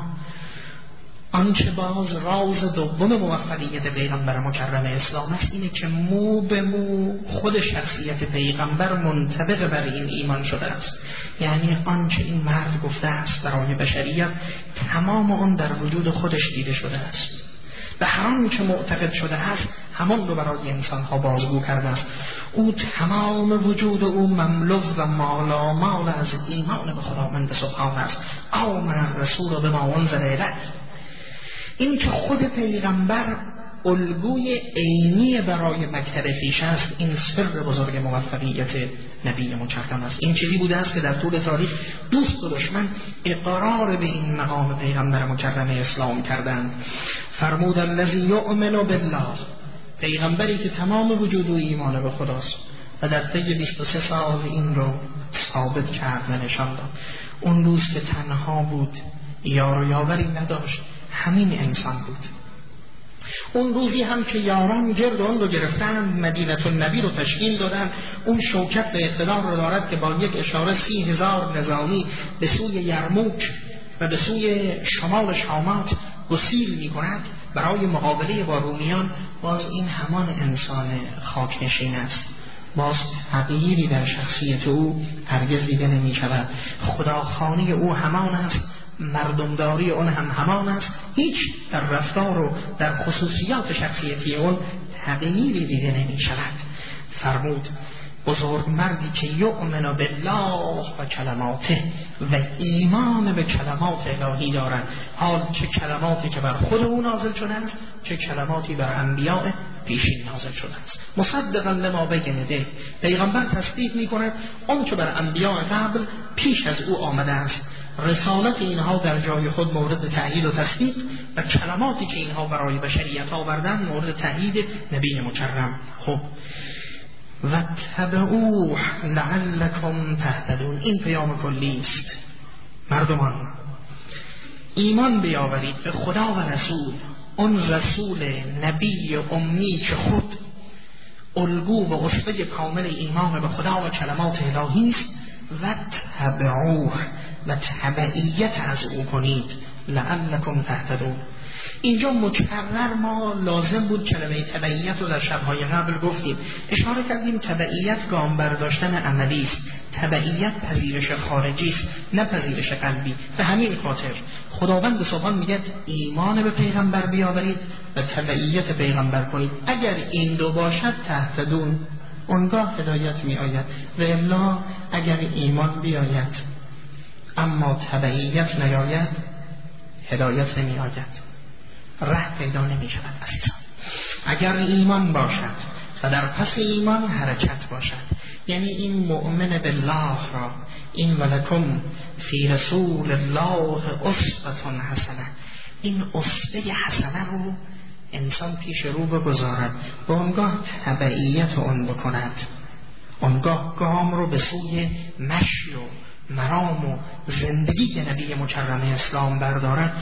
آنچه باز راز دوم موفقیت پیغمبر مکرم اسلام است اینه که مو به مو خود شخصیت پیغمبر منطبق بر این ایمان شده است. یعنی آنچه این مرد گفته است برای بشریت تمام آن در وجود خودش دیده شده است و هر آنچه معتقد شده است همان رو برای انسانها بازگو کرده است. او تمام وجود او مملو و مالامال از ایمان به خداوند سبحانه است. آمن رسول به ما انزل الیه. این که خود پیغمبر الگوی عینی برای مکتب خویش است، این سر بزرگ موفقیت نبی مکرم است. این چیزی بوده است که در طول تاریخ دوست و دشمن اقرار به این مقام پیغمبر مکرم اسلام کردند. فرمود الذی یؤمن بالله، پیغمبری که تمام وجود و ایمان به خداست و در طی 23 سال این رو ثابت کرد و نشان داد. اون روز که تنها بود، یار و یاوری نداشت، همین انسان بود. اون روزی هم که یاران گرد اون رو گرفتن، مدینه النبی رو تشکیل دادن، اون شوکت به اقتدار رو دارد که با یک اشاره 30,000 نظامی به سوی یرموک و به سوی شمال شامات گسیل می کند برای مقابله با رومیان. باز این همان انسان خاکنشین است، باز تغییری در شخصیت او هرگز دیده نمی شود. خداخوانی او همان است، مردمداری اون هم همان است، هیچ در رفتار و در خصوصیات شخصیتی اون تغییری دیده نمی شود. فرمود بزرگ مردی که یؤمن بالله و کلماته و ایمان به کلمات الهی دارد، حال چه کلماتی که بر خود او نازل شده است، چه کلماتی بر انبیاء پیشین نازل شده است. مصدقا لما بین یدیه، پیغمبر تصدیق می کند آن که بر انبیاء قبل پیش از او آمده است. رسالت اینها در جای خود مورد تأیید و تصدیق و کلماتی که اینها برای بشریت آوردن مورد تأیید نبی مکرم. خب و تبعوه لعلکم تهتدون، این پیام کلی است. مردمان ایمان بیاورید به خدا و رسول، اون رسول نبی امی که خود الگو و اسوه کامل ایمان به خدا و کلمات الهی است، و تبعوه و تبعیت از او کنید، لعلکم تهتدون. اینجا مکرر ما لازم بود کلمه تبعیت رو در شبهای قبل گفتیم، اشاره کردیم تبعیت گام برداشتن عملی است، تبعیت پذیرش خارجی است نه پذیرش قلبی. به همین خاطر خداوند سبحان میگه ایمان به پیغمبر بیاورید و تبعیت پیغمبر کنید. اگر این دو باشد تهتدون، اونگاه هدایت می آید. و الا اگر ایمان بیاید اما تبعیت نیاید، هدایت نمی آید، راه پیدا نمی شود. عزیزان اگر ایمان باشد و در پس ایمان حرکت باشد، یعنی این مؤمن بالله را، این ولکم فی رسول الله اسوة حسنه، این اسوه حسنه رو انسان پیش رو بگذارد و آنگاه تبعیت آن بکند، آنگاه گام رو به سوی مشی و مرام و زندگی نبی مکرم اسلام بردارد،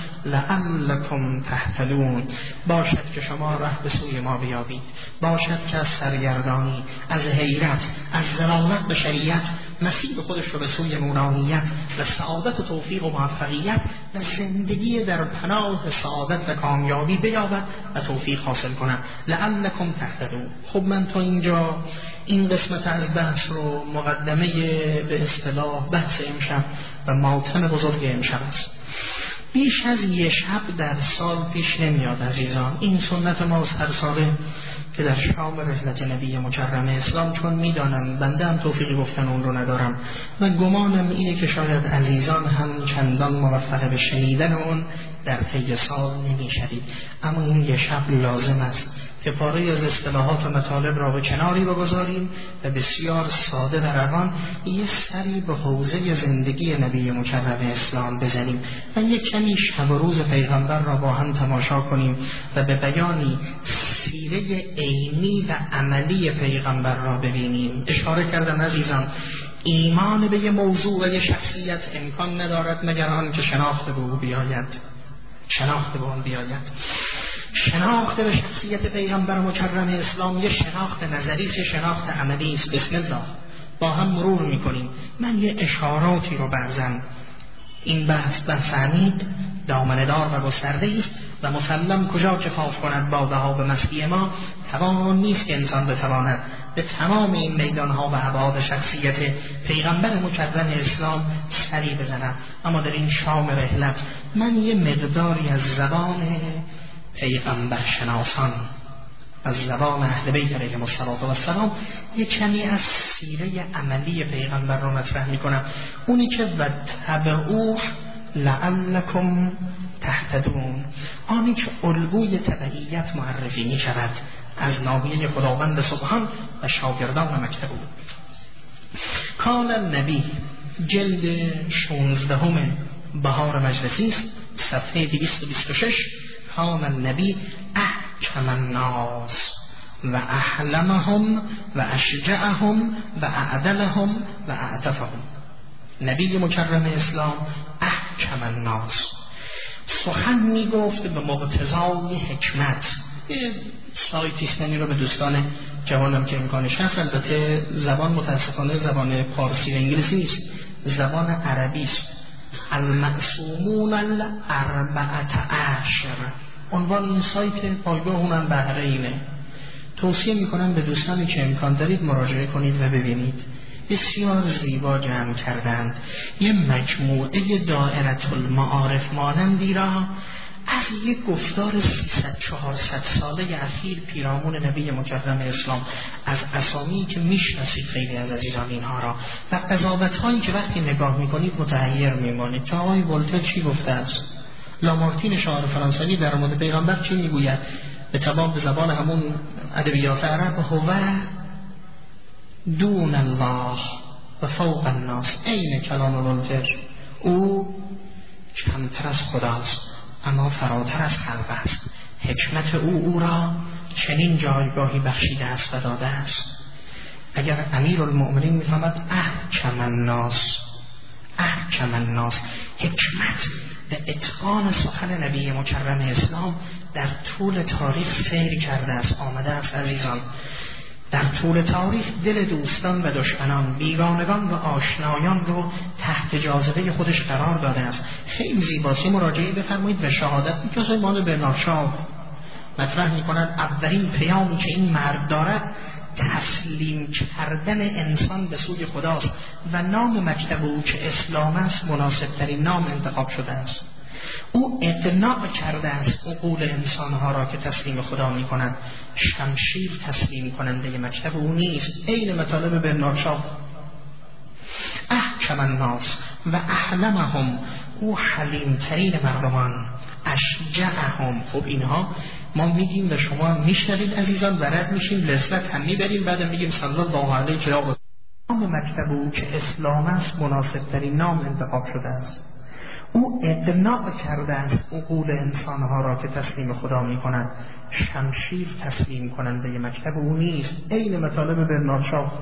لعلکم تهتدون، باشد که شما راه به سوی ما بیابید، باشد که از سرگردانی، از حیرت، از ضلالت به شریعت مسیر خودش رو به سوی نورانیت و سعادت و توفیق و موفقیت و زندگی در پناه سعادت و کامیابی بیابد و توفیق حاصل کند. لعلکم تهتدون. خب من تا اینجا این قسمت از بحث رو مقدمه به اصطلاح بحث امشب و ماتم بزرگ امشب است. بیش از یک شب در سال پیش نمیاد عزیزان، این سنت ماست هر ساله که در شام رحلت نبی مکرم اسلام، چون میدانم بنده هم توفیقی گفتن اون رو ندارم و گمانم اینه که شاید عزیزان هم چندان موفق به شنیدن اون در طی سال نمیشوید، اما این یک شب لازم است که پاره از اصطلاحات و مطالب را به کناری بگذاریم و بسیار ساده و روان یه سری به حوزه زندگی نبی مکرم اسلام بزنیم و یک کمی شب و روز پیغمبر را با هم تماشا کنیم و به بیانی سیره عینی و عملی پیغمبر را ببینیم. اشاره کردم عزیزان ایمان به یه موضوع و یه شخصیت امکان ندارد مگر آن که شناخت به او بیاید. شناخت به اون بیاید. شناخت به شخصیت پیغمبر مکرم اسلام یه شناخت نظری است، یه شناخت عملی است. بسم الله با هم مرور میکنیم. من یه اشاراتی رو بعضاً این بحث عمیق دامنه‌دار و گسترده است و مسلم کجا کفاف کند با ذهاب مستی ما. توان نیست که انسان بتواند به تمام این میدانها و ابعاد شخصیت پیغمبر مکرم اسلام سری بزند، اما در این شام رحلت من یه مقداری از زبان پیغمبر شناسان، از زبان اهل بیت علیهم السلام یک کمی از سیره عملی پیغمبر رو مطرح میکنم. اونی که واتبعوه لعلکم تهتدون، آنی که الگوی تبعیت معرفی می شود از ناحیه خداوند سبحان و شاگردان مکتب او. کان النبی جلد 16 بهار مجلسی است، صفحه 226. کان النبی احکم الناس و احلمهم و اشجعهم و اعدلهم و اعتفهم. نبی مکرم اسلام احکم الناس، سخن می گفت به مقتضای حکمت. یه سایتیستنی رو به دوستان جوانم که امکانش هست، البته زبان متاسفانه زبان پارسی و انگلیسی نیست، زبان عربی است. المعصومون الاربعة عشر، عنوان این سایت پایگاه اونم بحرینه. توصیه میکنم به دوستانی که امکان دارید مراجعه کنید و ببینید. بسیار زیبا جمع کردند یه مجموعه دائره المعارف مانندی را از یک گفتار 300-400 ساله اخیر پیرامون نبی مکرم اسلام، از اسامی که میشناسید خیلی از عزیزان اینها را و قضاوت هایی که وقتی نگاه میکنید متحیر میمانید که آقای ولتر چی گفته است، لامارتین شاعر فرانسوی در مورد پیغمبر چی میگوید، به تمام به زبان همون ادبیات عرب، هو دون الله و فوق الناس. عین کلام ولتر، او کمتر از خداست اما فراتر از خلق است. حکمت او را چنین جایگاهی بخشیده است و داده است. اگر امیرالمؤمنین میفهمد احکم الناس، احکم الناس، حکمت به اتقان سخن نبی مکرم اسلام در طول تاریخ سیر کرده است، آمده است. عزیزان، در طول تاریخ دل دوستان و دشمنان، بیگانگان و آشنایان رو تحت جاذبه خودش قرار داده است. خیلی زیباست. مراجعه بفرمایید به شهادت میکشه مال برنارد شاه مطرح میکند اولین پیامی که این مرد دارد تسلیم کردن انسان به سوی خداست و نام مکتب او که اسلام است مناسب ترین نام انتخاب شده است. او اقناع کرده است عقول انسانها را که تسلیم خدا می کنند. شمشیر تسلیم کننده مکتب او نیست. عین مطالب برنارد شاه. احکم الناس و احلمهم، او حلیم ترین مردمان. اشجعهم، خب اینها ما میگیم و شما میشنوید عزیزان و رد میشیم، لذت هم میبریم، بعد میگیم صلی الله علیه و سلم. نام مکتب او که اسلام است مناسب ترین نام انتخاب شده است. او اقناع کرده است عقول انسانها را که تسلیم خدا می کند. شمشیر تسلیم کننده مکتب او نیست. عین مطالب برنارد شاه.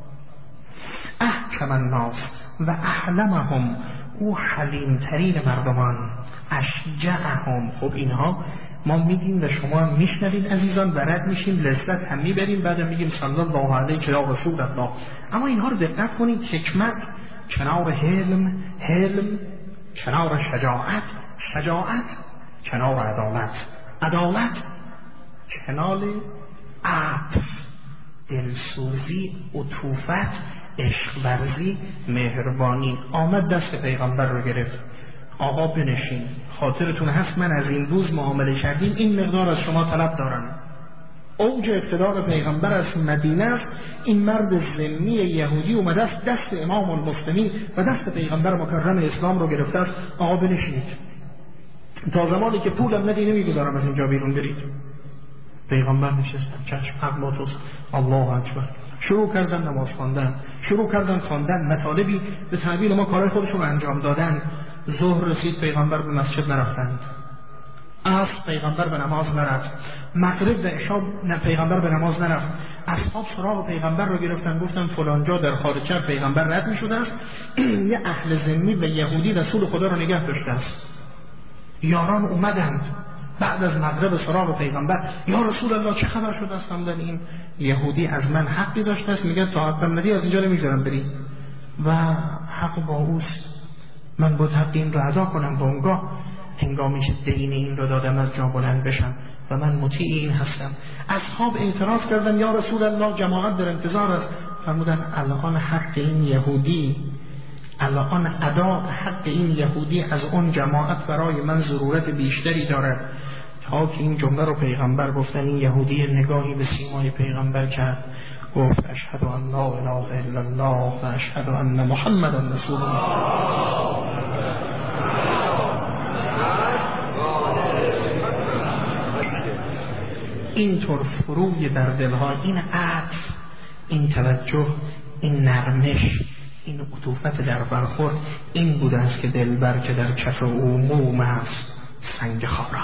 احکم الناس و احلمهم، او حلیم ترین مردمان. اشجعهم، خب اینها ما میگیم و شما میشنوید عزیزان و رد میشیم، لذت هم میبریم، بعد میگیم صلی الله علیه و رسول الله. اما اینها رو دقت کنید، حکمت کنار حلم، حلم کنار شجاعت، شجاعت کنار عدالت، عدالت کنار عطف، دلسوزی، عطوفت، عشق ورزی، مهربانی. آمد دست پیغمبر رو گرفت. آقا بنشین، خاطرتون هست من از این روز معامله کردیم، این مقدار از شما طلب دارم. اوج اقتدار پیغمبر از مدینه است. این مرد ذمی یهودی اومده است دست امام المسلمین و دست پیغمبر مکرم اسلام رو گرفته است. آقا بنشینید، تا زمانی که پولم ندی نمیگذارم از اینجا بیرون برید. پیغمبر نشستن، چشم حق با توست، الله اکبر. شروع کردن نماز خواندن، شروع کردن خواندن مطالبی به تعبیر ما کارهای خودشون انجام دادن. ظهر رسید، پیغمبر به مسجد نرفتند. عصر پیغمبر به نماز نرفت. مغرب و عشا پیغمبر به نماز نرفت. اصحاب سراغ پیغمبر رو گرفتن، گفتن فلان جا در خارج پیغمبر رد می‌شده است، یه اهل ذمی و یهودی رسول خدا رو نگه داشته است. یاران اومدند بعد از مغرب سراغ پیغمبر، یا رسول الله چه خبر شد است؟ فرمودن این یهودی از من حقی داشته است، میگه تا حقم ندی از اینجا نمیذارم بری و حق با اوست، من باید حق این رو ادا کنم. با اونگاه هنگامی که دین این رو دادم از جا بلند بشم و من مطیع این هستم. اصحاب اعتراض کردن یا رسول الله جماعت در انتظار است. فرمودن الان حق این یهودی، الان ادا حق این یهودی از اون جماعت برای من ضرورت بیشتری دارد. تا که این جمله رو پیغمبر گفتن، این یهودی نگاهی به سیمای پیغمبر کرد، گفت اشهد ان لا اله الا الله و اشهد ان محمدا رسول الله. اینطور فروی در دلها، این عطف، این توجه، این نرمش، این عطوفت در برخورد، این بوده است که دلبر که در کف او موم است سنگ خارا.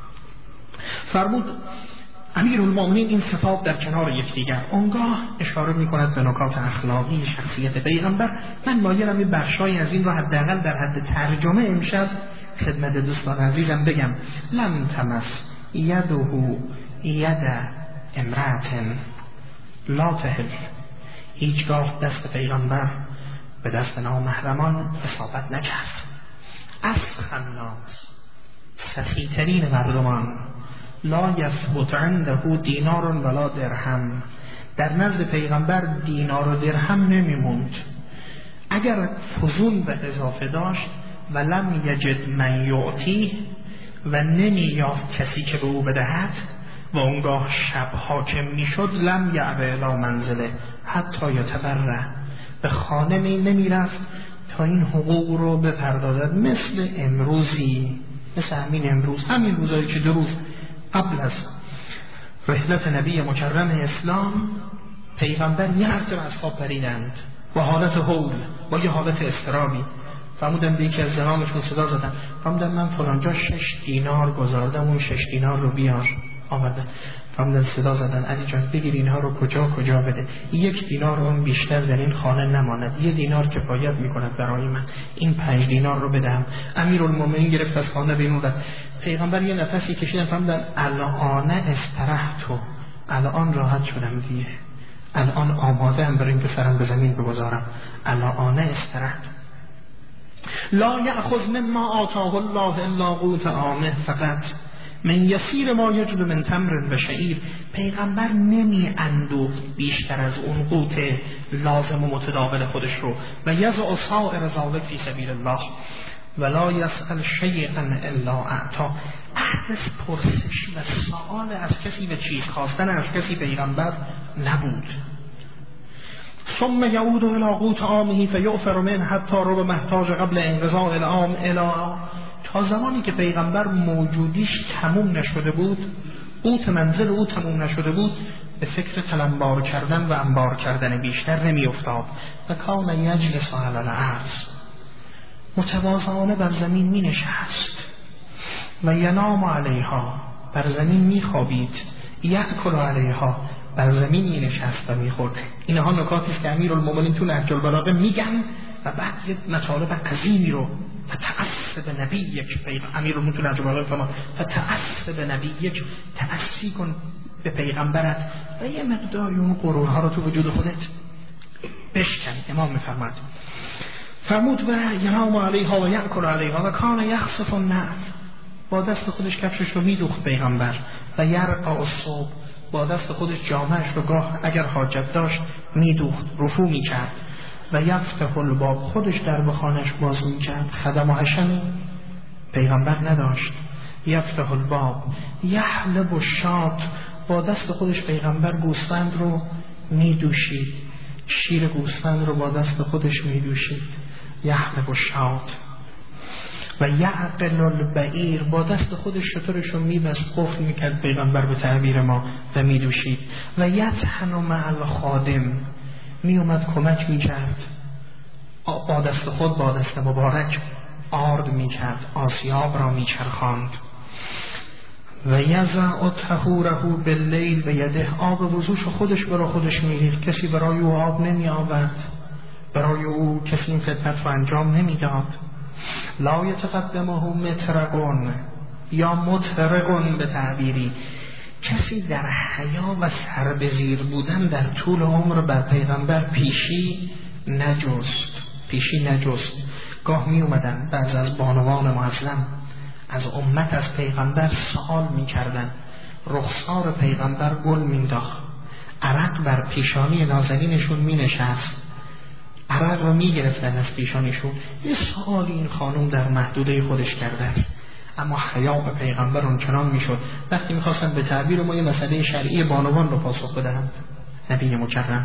فرمود امیرالمومنین این صفات در کنار یکدیگر. اونگاه اشاره می‌کند به نکات اخلاقی شخصیت پیغمبر. من مایلم این بخشای از این رو حداقل در حد ترجمه امشب خدمت دوستان عزیزم بگم. لم تمس یده ید امرأة لا تحل، هیچگاه دست پیغمبر به دست نامحرمان اصابت نکرد. افخ الناس، سخی‌ترین مردمان، لا یثبت عنده دینار ولا درهم، در نزد پیغمبر دینار و درهم نمیموند. اگر فزون به اضافه داشت و لم یجد من یعطی، و نمی‌یافت کسی که به او بدهد، و اونگاه شب حاکم میشد، لم یعبه الی منزله حتی یتبرع، به خانه نمیرفت تا این حقوق رو بپردازد. مثل امروزی، مثل همین روزایی که 2 روز قبل از رحلت نبی مکرم اسلام پیغمبر یه هفته به اصحاب پریدند با حالت هول، با یه حالت اضطرابی. فرمودن به یکی از زنانشون صدا زدن، فرمودن من فلانجا 6 دینار گذاردم، اون 6 دینار رو بیار. آمدن فرمودن صدا زدن علی جان بگیر اینها رو کجا بده، 1 دینار اون بیشتر در این خانه نماند، 1 دینار کفایت میکند برای من، این 5 دینار رو بدم. امیرالمومنین گرفت از خانه بیرون رفت. پیغمبر یه نفسی کشیدن، فرمودن الان استرحتو، الان راحت شدم دیگه، الان آماده ام برای اینکه سرم به زمین بگذارم، الان استرحت. لا یأخذ مما آتاه الله الا قوت عامه فقط من یسیر ما یجد من تمر و شعیر. پیغمبر نمی اندوخت بیشتر از اون قوت لازم و متداول خودش رو، و یضع سائر ذلک فی سبیل الله ولا یسأل شیئا الا اعطا. عهد پرسش و سؤال از کسی و چیز خواستن از کسی پیغمبر نبود. ثم یعود الی قوت عامه فیعفر منه حتی رب محتاج قبل انقضاء العام الی، تا زمانی که پیغمبر موجودیش تموم نشده بود، قوت منزل او تموم نشده بود، به فکر تلمبار کردن و انبار کردن بیشتر نمی افتاد. و کان یجلس علی الارض، متواضعانه بر زمین می نشست، و ینام علیها، بر زمین می خوابید، یأکل علیها، بر زمین می نشست و می خورد. اینها نکاتی است که امیرالمومنین تو نهج البلاغه میگن و بعد یه مطالب عظیمی رو فتعصب نبیک، امیرالمومنین تو نهج البلاغه فرمان فتعصب نبیک، تأسی کن به پیغمبرت و یه مقداری اون غرورها رو تو وجود خودت بشکن. امام فرمود و ینام علیها و یأکل علیها و کان یخصف النعل، با دست خودش کفشش رو میدوخت پیغمبر، و یرقع الصبح، با دست خودش جامهش رو گاه اگر حاجت داشت میدوخت، رفو میکرد. و یفتح الباب، خودش در بخانش باز میکرد. خدم و حشمی پیغمبر نداشت. یفتح الباب، یحلب الشاة، با دست خودش پیغمبر گوسفند رو میدوشید، شیر گوسفند رو با دست خودش میدوشید. یحلب الشاة و یعقل البعیر، با دست خودش شترش رو میبست، قفل میکرد پیغمبر به تعبیر ما و میدوشید. و یطحن مع الخادم، میومد کمک میکرد، با دست خود با دست مبارک آرد میکرد، آسیاب را میچرخاند. و یضع طهوره باللیل و یده، آب وضوش خودش برای خودش میریخت، کسی برای او آب نمی آورد، برای او کسی این خدمت رو انجام نمیداد. لا یتقدمه مطرقون یا مطرقون به تعبیری، کسی در حیا و سر به زیر بودن در طول عمر بر پیغمبر پیشی نجست. گاه می اومدن بعض از بانوان معظم از امت از پیغمبر سوال می کردن، رخسار پیغمبر گل می انداخت، عرق بر پیشانی نازنینشون می نشست، عرق رو می گرفتن از پیشانیشون. یه سوالی این خانم در محدوده خودش کرده است، اما حیا به پیغمبر اونچنان می شد وقتی می خواستن به تعبیر ما یه مسئله شرعی بانوان رو پاسخ بدن. نبی مکرم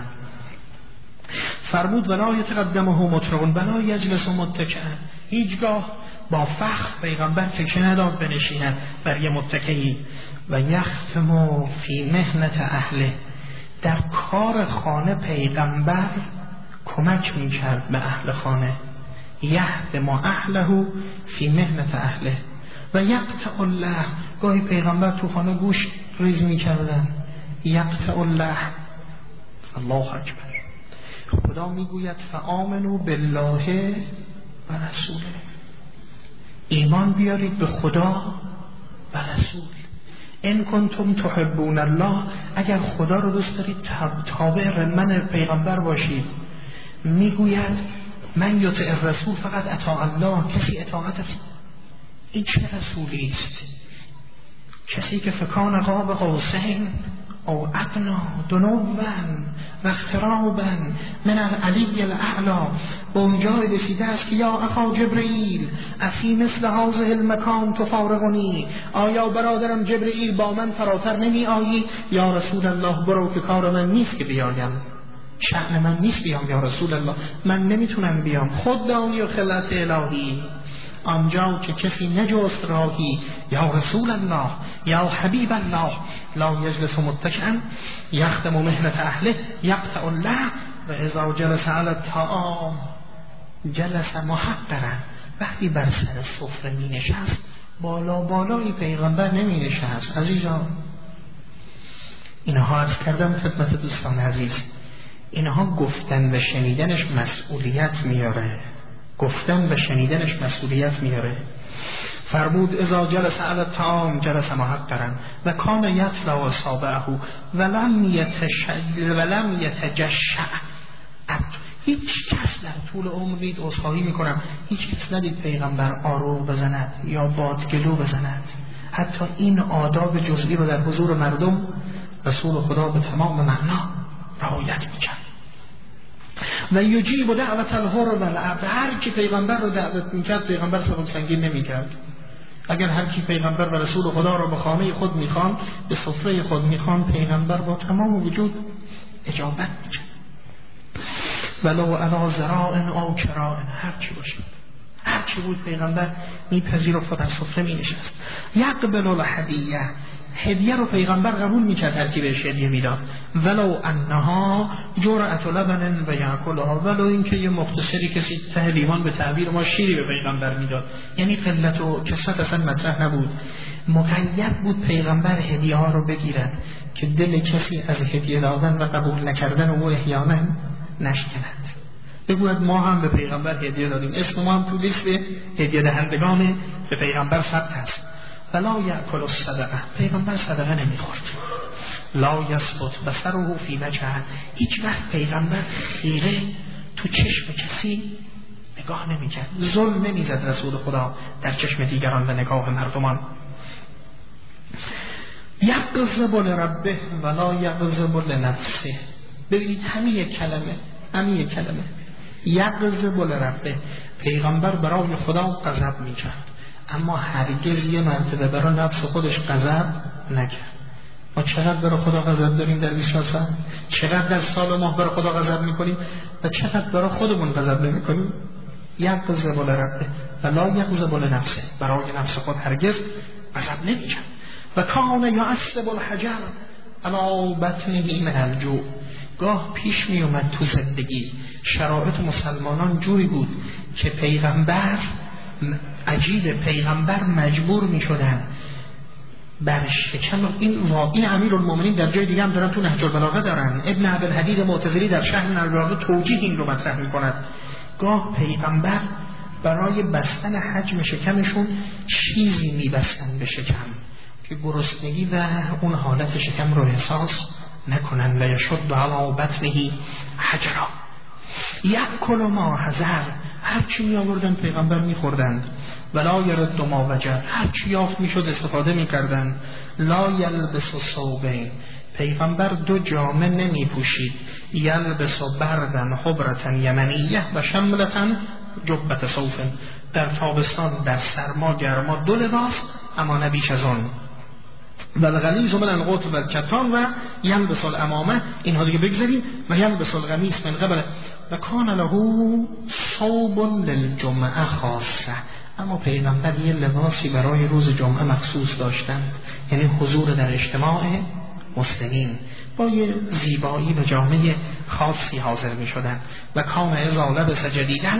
فرمود ولا یتقدمه مطرقون ولا یجلس متکئا، هیچگاه با فخر پیغمبر تکیه نداد بنشیند بر یه متکئی. و یختم فی مهنت اهله، در کار خانه پیغمبر کمک می کرد به اهل خانه. یهدم اهله فی مهنت اهله. و یقطع الله، گاهی پیغمبر تو خانه گوشت ریز می کردن. یقطع الله، الله اکبر. خدا میگوید فآمنوا بالله و رسوله، ایمان بیارید به خدا و رسول. ان کنتم تحبون الله، اگر خدا رو دوست دارید تابع من پیغمبر باشید. میگوید من یطع الرسول فقط اطاع الله، کسی اطاعت این چه رسولی است؟ کسی که فکان قاب قوسین او ادنا دنوا و اقترابا من العلی الاعلی، به اونجای رسیده است که یا اخا جبرئیل افی مثل هذه المکان تفارقنی، آیا برادرم جبرئیل با من فراتر نمی آیی؟ یا رسول الله برو که کار من نیست که بیایم، شأن من نیست بیام یا رسول الله، من نمیتونم بیام، خود دانی و خلت الهی. آنجا که کسی نجست راهی یا رسول الله یا حبیب الله لا یجلس متکئا یختم مهنت اهله یقطع الله و اذا جلس علی الطعام جلس محقرا، وقتی بر سر سفره می نشست بالای پیغمبر نمی نشست. عزیزان اینها عرض کردم خدمت دوستان عزیز، اینها گفتن و شنیدنش مسئولیت میاره، گفتن و شنیدنش مسئولیت میاره. فرمود اذا جلس علی الطعام جلس محقرا و کان یطلع اصابعه ولم یتجشع. هیچ کس در طول عمر دید، عذرخواهی میکنم، هیچ کس ندید پیغمبر آروغ بزند یا بادگلو بزند. حتی این آداب جزئی رو در حضور مردم رسول خدا به تمام معنا رعایت میکرد. و یجیب دعوت الحر و العبد، هر کی پیغمبر رو دعوت میکرد پیغمبر سبب سنگین نمیکرد. اگر هر کی پیغمبر و رسول خدا رو به خانه خود میخوان، به سفره خود میخوان، پیغمبر با تمام وجود اجابت میکرد. ولو علی ذراع او کراع، هر چی باشه، هر چی بود پیغمبر میپذیرفت و بر سفره مینشست. یقبل الهدیه، هدیه رو پیغمبر قبول میکرد، هر کی بهش هدیه میداد. ولو انها جرعه لبن و یاکلها، ولو اینکه یه مختصری کسی ته لیوان به تعبیر ما شیری به پیغمبر میداد، یعنی قلت و کثرت اصلا مطرح نبود. مقید بود پیغمبر هدیه ها رو بگیرد که دل کسی از هدیه دادن و قبول نکردن او احیانا نشکند. بگوید ما هم به پیغمبر هدیه دادیم، اسم ما هم تو لیست هدیه دهندگان به پیغمبر ثبت است. ولا یأکل الصدقه، پیغمبر صدقه نمیخورد. لا یثبت بصره فی وجهه، هیچ وقت پیغمبر خیره تو چشم کسی نگاه نمیکرد، ظلم نمیزد رسول خدا در چشم دیگران و نگاه مردمان. یغضب لربه ولا یغضب لنفسه، ببینید همین یک کلمه یغضب لربه، پیغمبر برای خدا غضب میکرد اما هرگز یه مرتبه برای نفس خودش غضب نکرد. ما چقدر برای خدا غضب داریم در 24 ساعت؟ چقدر در سال ماه برای خدا غضب میکنیم و چقدر برای خودمون غضب نمیکنیم؟ یغضب لربه ولا یغضب لنفسه، برای نفس خود هرگز غضب نمیکرد. و کان یعصب الحجر علی بطنه من الجوع، گاه پیش می اومد تو زندگی شرایط مسلمانان جوری بود که پیغمبر مجبور می شدن بر شکم. این امیرالمومنین در جای دیگه هم دارن، تو نهج البلاغه دارن، ابن عبدالحدید معتزلی در شرح نهج البلاغه توجیه این رو مطرح می کند. گاه پیغمبر برای بستن حجم شکمشون چیزی میبستن به شکم که گرسنگی و اون حالت شکم رو احساس نکنن. و یشد علی بطنه حجرا یأکل ما حضر، هرچی می آوردن پیغمبر می خوردند. ولا یرد ما وجد، هرچی یافت می شد استفاده می کردن. لا یلبس ثوبین، پیغمبر دو جامه نمی پوشید. یلبس بردن حبرتا یمنیه و شملتا جبت صوف، در تابستان در سرما گرما دو لباس اما نبیش از آن. و الغلیظ من القطن و الکتان و یلبس العمامه، اینها دیگه بگذاریم. و یلبس القمیص من قبل و کان له ثوب للجمعه خاصه، اما پیغمبر یه لباسی برای روز جمعه مخصوص داشتند، یعنی حضور در اجتماع مسلمین با یه زیبایی و جامعه خاصی حاضر می شدن. و کان اذا لبس جدیداً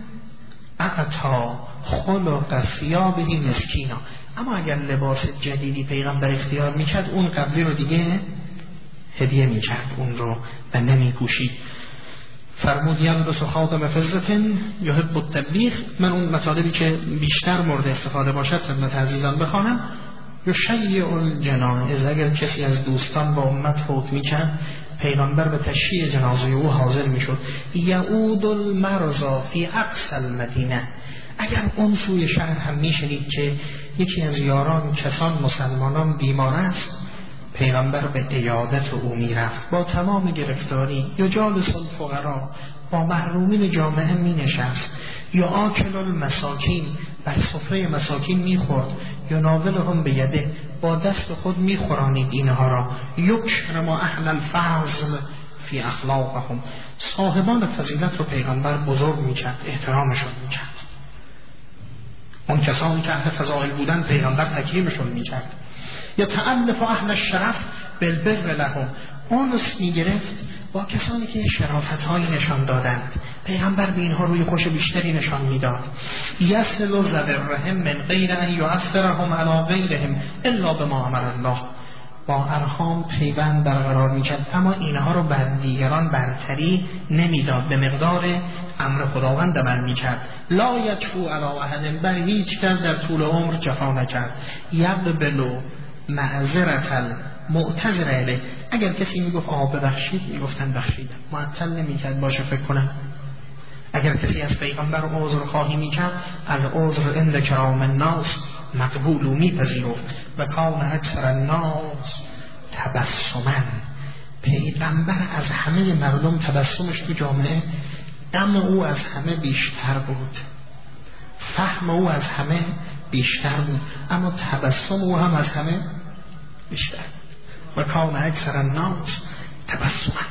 اعطا خلق ثیابه مسکینا، اما اگر لباس جدیدی پیغمبر اختیار میکرد اون قبلی رو دیگه هدیه میکرد اون رو و نمی پوشید. فرمود یلبس خاتم فضة یحب التبلیغ، من اون مطالبی که بیشتر مورد استفاده باشد خدمت عزیزان بخوانم. یشیع الجنائز، اگر کسی از دوستان با امت فوت میکرد پیغمبر به تشییع جنازه او حاضر میشد. یعود المرضى فی اقصى المدینه، اگر اون سوی شهر هم میشنید که یکی از یاران کسان مسلمانان بیمار است، پیغمبر به عیادت او میرفت با تمام گرفتاری. یا جالس الفقراء، با محرومین جامعه مینشست. یا آکل المساکین، بر سفره مساکین میخورد. یا ناولهم به یده، با دست خود میخورانید اینها را. یکرم اهل الفضل فی اخلاقهم، صاحبان فضیلت رو پیغمبر بزرگ میکرد، احترامشون میکرد. اون کسانی که اهل فضائل بودن پیغمبر تکریمشون میکرد. یا تألف اهل الشرف بالبر لهم، اونس میگرفت با کسانی که شرافت هایی نشان دادند، پیغمبر به اینها روی خوش بیشتری نشان میداد. یصل ذوی الرحم من غیر ان یؤثرهم علی غیرهم الا بما امر الله، با ارحام پیوند برقرار میکرد اما اینها رو بر دیگران برتری نمیداد، به مقدار امر خداوند عمل میکرد. لا یجفو علی احد، بر هیچ کس در طول عمر جفا نکرد. یقبل معذرة المعتذر الیه، اگر کسی میگفت ببخشید میگفتن بخشیدم، معطل نمیکرد باشه فکر کنم. اگر کسی از پیغمبر عذر خواهی میکرد، العذر عند کرام الناس مقبول و میپذیرفت. و کان اکثر الناس تبسما، پیغمبر از همه مردم تبسمش تو جامعه، دم او از همه بیشتر بود، فهم او از همه بیشتر بود، اما تبسم او هم از همه بیشتر. و کان اکثر الناس تبسما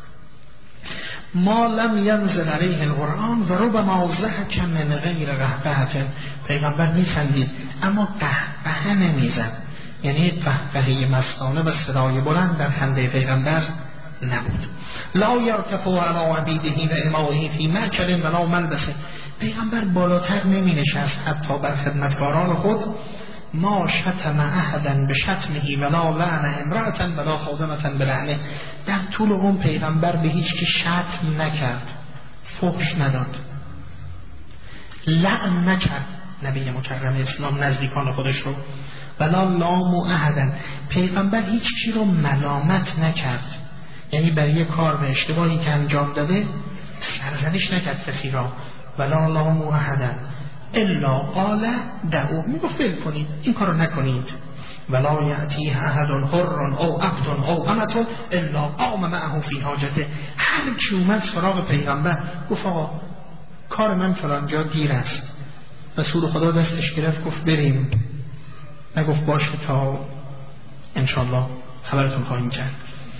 ما لم ینزل علیه القرآن و ربما ضحک من غیر قهقهة، پیغمبر میخندید اما قهقهه نمیزد، یعنی قهقهه مستانه و صدای بلند در خنده پیغمبر نبود. لا یرتفع علی عبیده و امائه فی مأکل ولا ملبسه، پیغمبر بالاتر نمی نشست حتی بر خدمتکاران خود. ما شتم احدا بشتمه ولا لعن امرأة ولا خادمة بلعنه، در طول اون پیغمبر به هیچ که شتم نکرد، فحش نداد، لعن نکرد نبی مکرم اسلام نزدیکان خودش رو. ولا لام احدا، پیغمبر هیچ کی رو ملامت نکرد، یعنی برای یک کار و اشتباهی که انجام داده سرزنش نکرد کسی را. ولا لام احدا الا قال دعو، میگفت بل کنید این کارو نکنید. ولا یأتی احد حر او عبد او امة الا قام معه فی حاجته، هر کی اومد سراغ پیغمبر گفت آقا کار من فلان جا دیر است، رسول خدا دستش گرفت گفت بریم، نگفت باشه تا انشالله خبرتون خواهیم کرد.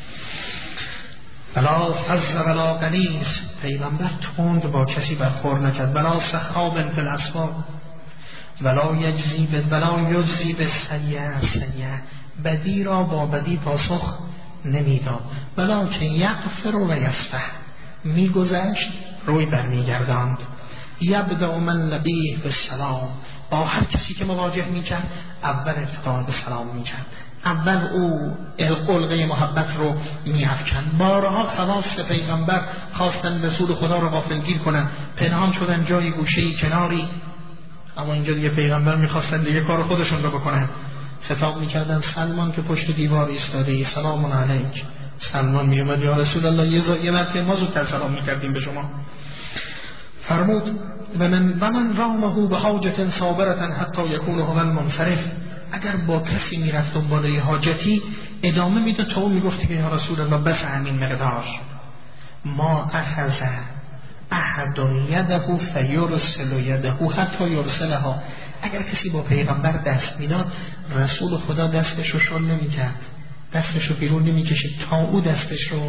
ولا فز ولا غلیظ، پیغمبر تند با کسی برخورد نکرد. ولا سخاب فی الاسواق ولا یجزی بالسیئة سیئة، بدی را با بدی پاسخ نمیداد. ولا که یغفر و یصفح، میگذشت روی برمیگرداند. یبدأ من لقیه بالسلام، با هر کسی که مواجه میکرد اول ابتدا به سلام میکرد. اول او علقه محبت رو می‌افکند. بارها خواص پیغمبر خواستن رسول خدا رو غافلگیر کنن، پنهان شدن جای گوشه‌ای کناری، اما اینجا دیگه پیغمبر می‌خواستن دیگه کار خودشون رو بکنن. خطاب می‌کردن سلمان که پشت دیوار ایستاده، سلام علیک. سلمان میومد یا رسول الله یه مرتبه ما زودتر سلام می‌کردیم به شما. فرمود و من رامه به حاجت صابرة حتی یکون هو المنصرف. اگر با کسی میرفت دنبال حاجتی ادامه میداد تا اون میگفت که یا رسول الله بس همین مقدار. ما اخذ احد یده فیرسل یده حتی یرسلها. اگر کسی با پیغمبر دست میداد رسول خدا دستش رو شل نمیکرد، دستش رو بیرون نمیکشید تا او دستش رو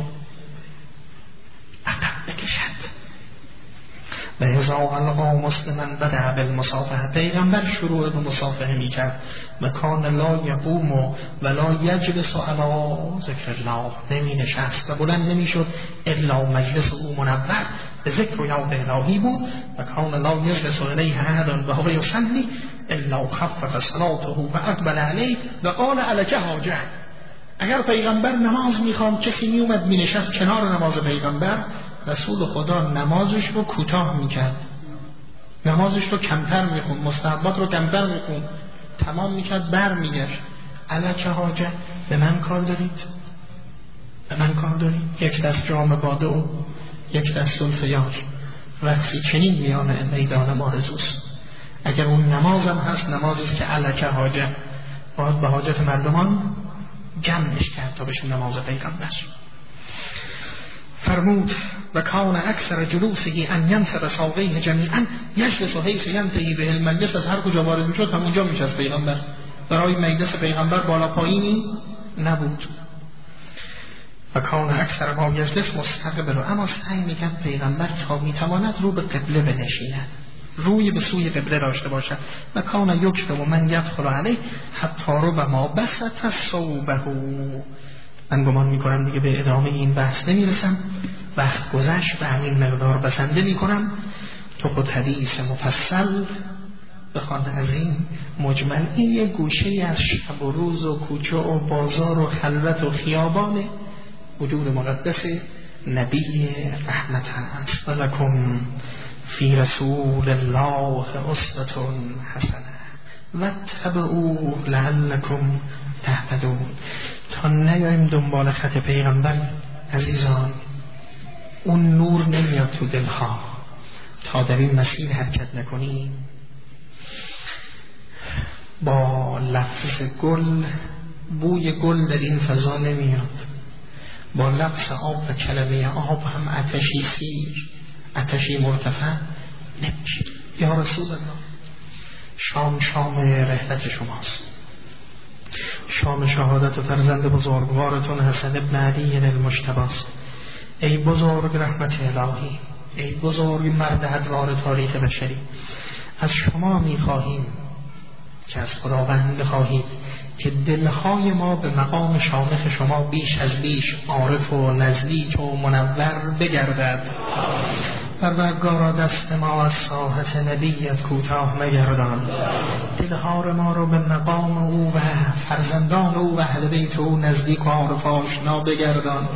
عقب بکشد. و اذا القا مسلما بدأ بالمصافحه. پیغمبر شروع به مصافحه میکرد و کان لا یقوم ولا یجلس علی ذکر الله. نمی نشست و بلند نمیشد الا مجلس او منور به ذکر و یاد الهی بود. و کان لا یجلس الیه احد وهو یصلی الا خفف صلاته و اقبل علیه و قال الک حاجه. اگر پیغمبر نماز میخوام چه میومد مینشست کنار نماز پیغمبر، رسول خدا نمازش رو کوتاه میکرد، نمازش رو کمتر میخوند، مستحبات رو کمتر میخوند، تمام میکرد بر میگشت. الک حاجه، به من کار دارید؟ به من کار دارید؟ یک دست جام باده و یک دست الفیار، رقصی چنین میان میدان مارزوست. اگر اون نمازم هست نمازیست که الک حاجه، باید به حاجت مردمان جمعش کرد تا بشه نماز پیغمبر. فرمود و کان اکثر جلوسه ان ینصر ساقیه جمیعا یجلس حیث ینتهی به المجلس. از هر کجا وارد میشد همونجا میشست پیغمبر. برای مجلس پیغمبر بالا پایینی نبود. و کان اکثر ما یجلس مستقبل. اما سعی میکرد پیغمبر تا میتواند رو به قبله بنشیند، روی به سوی قبله داشته باشد. و کان یکتب و من یدخل علیه حتی رو به ما بسط صوبه. من گمان میکنم دیگه به ادامه این بحث نمیرسم، وقت گذشت، به همین مقدار بسنده میکنم. تو خود حدیث مفصل بخوان از این مجمل. این یه گوشه از شب و روز و کوچه و بازار و خلوت و خیابان وجود مقدس نبی رحمت هست. ولکم فی رسول الله اسوة حسنه واتبعوه لعلکم تهتدون. تا نیاییم دنبال خط پیغمبر عزیزان، اون نور نمیاد تو دلها. تا در این مسیر حرکت نکنیم با لفظ گل، بوی گل در این فضا نمیاد، با لفظ آب و کلمه آب هم آتشی سیر، آتشی مرتفع نمیشه. یا رسول الله شام رحلت شماست، شام شهادت فرزند بزرگوارتون حسن ابن علی المجتبی. ای بزرگ رحمت الهی، ای بزرگ مرد ادوار تاریخ بشری، از شما میخواهیم که از خداوند بخواهید که دلهای ما به مقام شامخ شما بیش از بیش عارف و نزدیک و منور بگردد. پروردگارا دست ما از ساحت نبیت کوتاه مگردان، دلها ما رو به مقام او و فرزندان او و اهل بیت او نزدیک و عارف آشنا بگردان.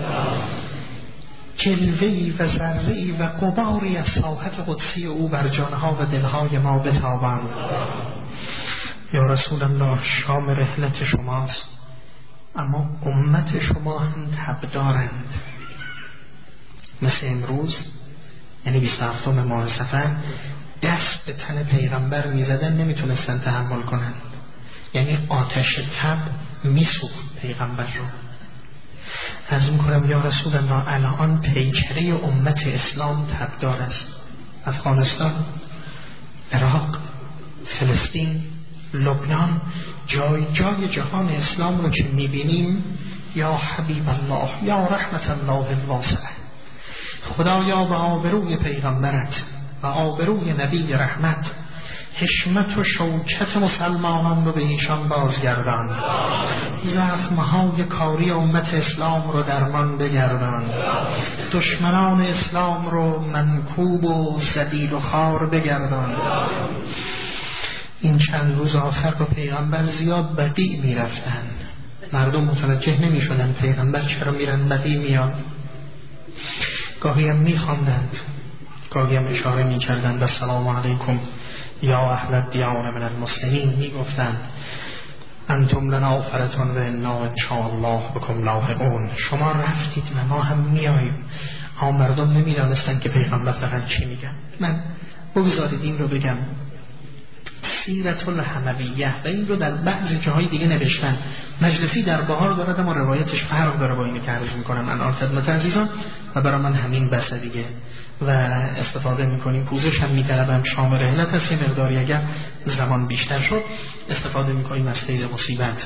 جلوه‌ای و ذره‌ای و غباری از ساحت قدسی او بر جانها و دلهای ما بتابان. یا رسول الله شام رحلت شماست، اما امت شما هم تب دارند. مثل امروز، یعنی 27 ماه صفر، دست به تن پیغمبر میزدن نمیتونستن تحمل کنن، یعنی آتش تب میسوخت پیغمبر رو. از میکنم یا رسول الله الان پیکره امت اسلام تبدار است. افغانستان، عراق، فلسطین، لبنان، جای جهان اسلام رو که میبینیم، یا حبیب الله، یا رحمت الله الواسعه، خدایا به آبروی پیغمبرت و آبروی نبی رحمت حشمت و شوکت مسلمانان رو به ایشان بازگردان، زخمهای کاری امت اسلام رو درمان بگردان، دشمنان اسلام رو منکوب و ذلیل و خوار بگردان. این چند روز آخر با پیغمبر زیاد بدیع می رفتن، مردم متوجه نمی شدن پیغمبر چرا میرن بدی میان. گاهی هم میخواندند، گاهی هم اشاره میکردند السلام علیکم یا اهل الدیار من المسلمین، میگفتند انتم لنا فرتون و انا ان شاء الله بكم لاحقون، شما رفتید و ما هم میاییم. اما مردم نمیدانستن که پیغمبر دارن چی میگن. من بگذارید این رو بگم، سیرت الحمویه و این رو در بعضی جاهای دیگه نوشتن. مجلسی در بهار دارد اما روایتش فرق داره با اینی که عرض میکنم الان خدمت عزیزان و برای من همین بسه دیگه و استفاده میکنیم. پوزش هم میطلبم، شام رحلت هست، یه مقداری اگر زمان بیشتر شد استفاده میکنیم از فیض مصیبت.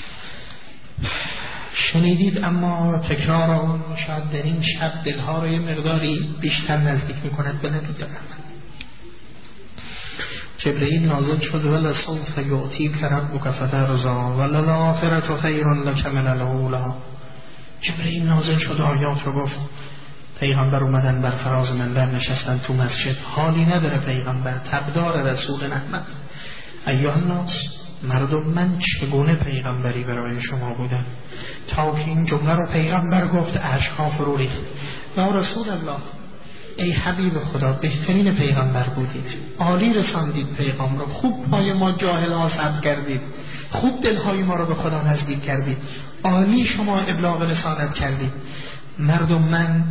شنیدید اما تکرار اون شاید در این شب دلها رو یه مقداری بیشتر نزدیک میکند به نبی رحمت. جبرئیل نازل شد ولسوف یعطیک ربک فترضی وللآخرة خیر لک من الاولی. جبرئیل نازل شد آیات رو گفت، پیغمبر اومدن بر فراز منبر نشستن تو مسجد، حالی نداره پیغمبر، تبدار رسول رحمت. ایها الناس، مردم من چگونه پیغمبری برای شما بودم؟ تا که این جمله رو پیغمبر گفت اشک‌ها فرو ریخت. یا رسول الله، ای حبیب خدا، بهترین پیغمبر بودید، عالی رساندید پیغام رو، خوب پای ما جاهل ها صبر کردید، خوب دلهای ما رو به خدا نزدیک کردید، عالی شما ابلاغ رسالت کردید. مردم من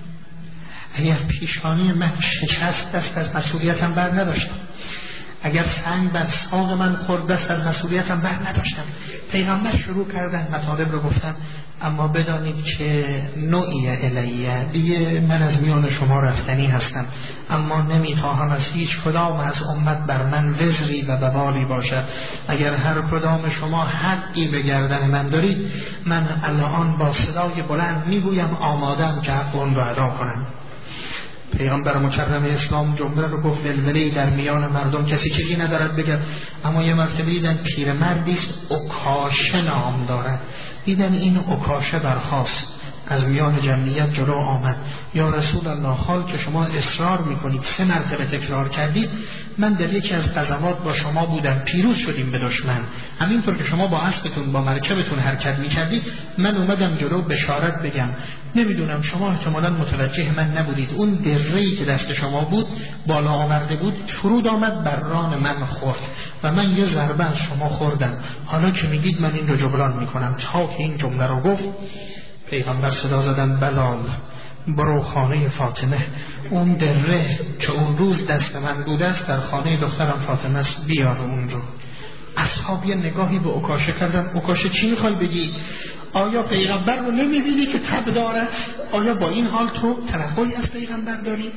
اگر پیشانی من شکست دست از مسئولیتم بر نداشتم، اگر سنگ بر ساق من خورد دست از مسئولیتم بر نداشتم. پیغمبر شروع کردن مطالب رو گفتن، اما بدانید که نوعی الیه دیگه، من از میان شما رفتنی هستم، اما نمیخواهم از هیچ کدام از امت بر من وزری و ببالی باشد. اگر هر کدام شما حقی به گردن من دارید، من الان با صدای بلند میگویم آمادم که حق اون رو ادا کنم. پیغمبر مکرم اسلام جمله رو گفت ولوله‌ای در میان مردم، کسی چیزی ندارد بگه. اما یه مرتبه دیدن پیرمردی است عکاشه نام دارد، دیدن این عکاشه برخاست از میان جمعیت جلو آمد. یا رسول الله، حال که شما اصرار میکنید 3 مرتبه تکرار کردید، من در یکی از غزوات با شما بودم، پیروز شدیم به دشمن، همینطور که شما با اسبتون با مرکبتون حرکت میکردید، من اومدم جلو بشارت بگم. نمیدونم شما احتمالا متوجه من نبودید، اون دره‌ای که دست شما بود بالا آورده بود، فرود آمد بر ران من خورد و من یه ضربه از شما خوردم. حالا که میگید من این رو جبران میکنم. تا که این جمله رو گفت، پیغمبر صدا زدن بلال برو خانه فاطمه، اون دره که اون روز دست من بوده است در خانه دخترم فاطمه است، بیار اون رو. اصحاب یه نگاهی به عکاشه کردن، عکاشه چی میخوای بگی؟ آیا پیغمبر رو نمیبینی که تب دارد؟ آیا با این حال تو توقعی از پیغمبر داری؟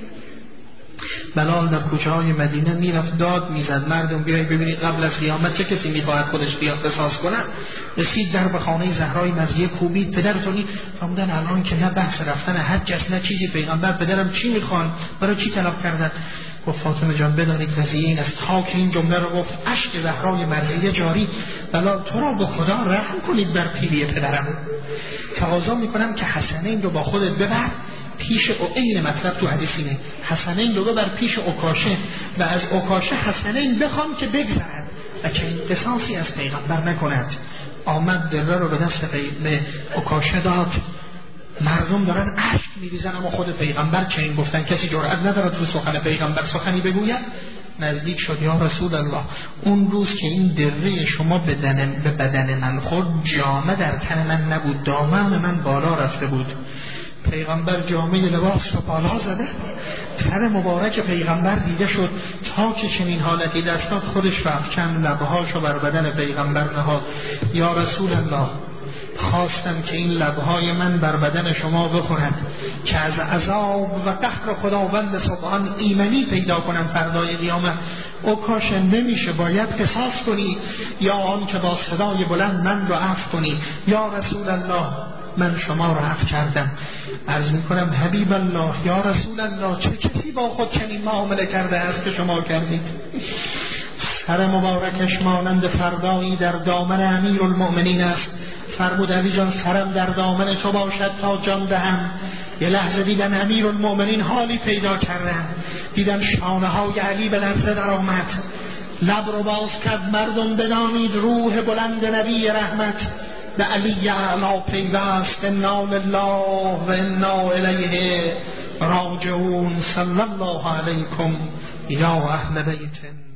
بلال در کوچه های مدینه میرفت داد میزد، مردم بیایید ببینید قبل از قیامت چه کسی میخواهد خودش بیاد قصاص کنه. رسید در به خانه زهرای مزیه کوبید، پدرتونی فهمیدن الان که نه بحث رفتن حج است نه چیزی، پیغمبر پدرم چی میخوان، برای چی طلب کردن؟ گفت فاطمه جان بدانید قضیه این است. تا که این جمله رو گفت اشک زهرای مزیه جاری. بلال تو را به خدا رحم کنید بر پیلی پدرم، تقاضا میکنم که حسنین رو با خودت ببر پیش این مطلب تو حدیث اینه، حسنین رو بر پیش عکاشه و از عکاشه حسنین بخوام که بگذرد و که این قصاصی از پیغمبر نکند. آمد دره رو به دست به عکاشه داد. مردم دارن اشک میریزن، اما خود پیغمبر چه این گفتن کسی جرئت نداره تو سخن پیغمبر سخنی بگوید. نزدیک شد، یا رسول الله، اون روز که این دره شما به بدن من خورد، جامه در تن من نبود، دامن من بالا رفته بود. پیغمبر جامعه لباس رو بالا زده، سر مبارک پیغمبر دیده شد. تا که چنین حالتی دستات خودش رفت، لبهاشو بر بدن پیغمبر نهاد. یا رسول الله، خواستم که این لبهای من بر بدن شما بخورد که از عذاب و قهر خداوند سبحان ایمنی پیدا کنم فردای قیامت. او کاش نمیشه، باید قصاص کنی، یا آن که با صدای بلند من رو عفو کنی. یا رسول الله، من شما رو عفو کردم. عرض میکنم حبیب الله، یا رسول الله، چه کسی با خود چنین معامله کرده است که شما کردید؟ سر مبارکش مانند فردایی در دامن امیرالمؤمنین است. فرمود علی جان سرم در دامن تو باشد تا جان دهم. یه لحظه دیدن امیرالمؤمنین حالی پیدا کردن، دیدن شانه های علی به لرزه در آمد، لب رو باز کرد. مردم بدانید روح بلند نبی رحمت به علی اعلی پیوست. انا لله و انا الیه راجعون. صلی الله علیکم یا اهل بیت.